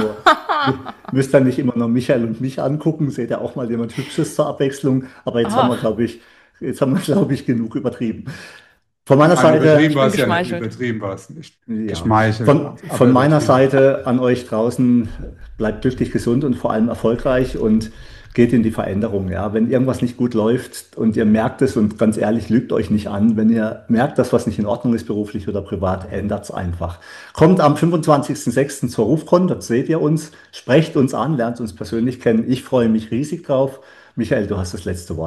müsst ihr nicht immer nur Michael und mich angucken. Seht ihr auch mal jemand Hübsches zur Abwechslung. Aber jetzt haben wir, glaube ich, genug übertrieben. Von meiner Nein, Seite. übertrieben war es ja nicht. geschmeichelt. Übertrieben war es nicht. Ja. Geschmeichelt. Von meiner Seite an euch draußen, bleibt glücklich, gesund und vor allem erfolgreich und geht in die Veränderung. Ja. Wenn irgendwas nicht gut läuft und ihr merkt es und ganz ehrlich, lügt euch nicht an, wenn ihr merkt, dass was nicht in Ordnung ist, beruflich oder privat, ändert es einfach. Kommt am 25.06. zur RoofCon, dort seht ihr uns, sprecht uns an, lernt uns persönlich kennen. Ich freue mich riesig drauf. Michael, du hast das letzte Wort.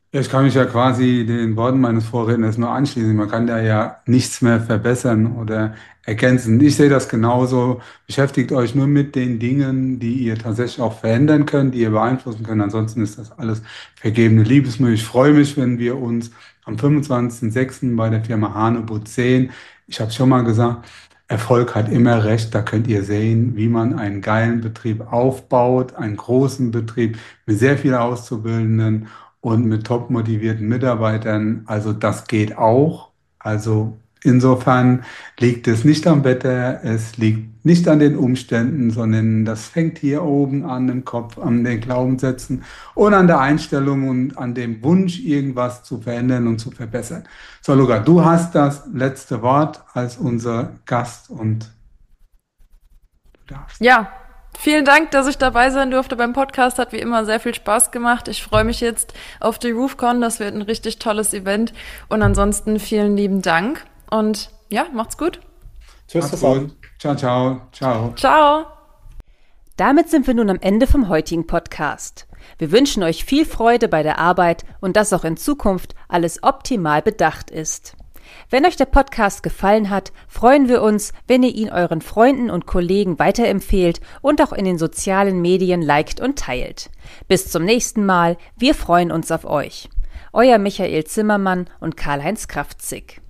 Ich kann mich ja quasi den Worten meines Vorredners nur anschließen. Man kann da ja nichts mehr verbessern oder ergänzen. Ich sehe das genauso. Beschäftigt euch nur mit den Dingen, die ihr tatsächlich auch verändern könnt, die ihr beeinflussen könnt. Ansonsten ist das alles vergebene Liebesmühe. Ich freue mich, wenn wir uns am 25.06. bei der Firma Hanebut sehen. Ich habe schon mal gesagt, Erfolg hat immer recht. Da könnt ihr sehen, wie man einen geilen Betrieb aufbaut, einen großen Betrieb mit sehr vielen Auszubildenden und mit top motivierten Mitarbeitern. Also das geht auch. Also insofern liegt es nicht am Wetter, es liegt nicht an den Umständen, sondern das fängt hier oben an im Kopf, an den Glaubenssätzen und an der Einstellung und an dem Wunsch, irgendwas zu verändern und zu verbessern. So, Luca, du hast das letzte Wort als unser Gast und du darfst. Ja, vielen Dank, dass ich dabei sein durfte beim Podcast. Hat wie immer sehr viel Spaß gemacht. Ich freue mich jetzt auf die RoofCon. Das wird ein richtig tolles Event. Und ansonsten vielen lieben Dank. Und ja, macht's gut. Tschüss zusammen. Ciao, ciao, ciao. Ciao. Damit sind wir nun am Ende vom heutigen Podcast. Wir wünschen euch viel Freude bei der Arbeit und dass auch in Zukunft alles optimal bedacht ist. Wenn euch der Podcast gefallen hat, freuen wir uns, wenn ihr ihn euren Freunden und Kollegen weiterempfehlt und auch in den sozialen Medien liked und teilt. Bis zum nächsten Mal, wir freuen uns auf euch. Euer Michael Zimmermann und Karl-Heinz Kraftzig.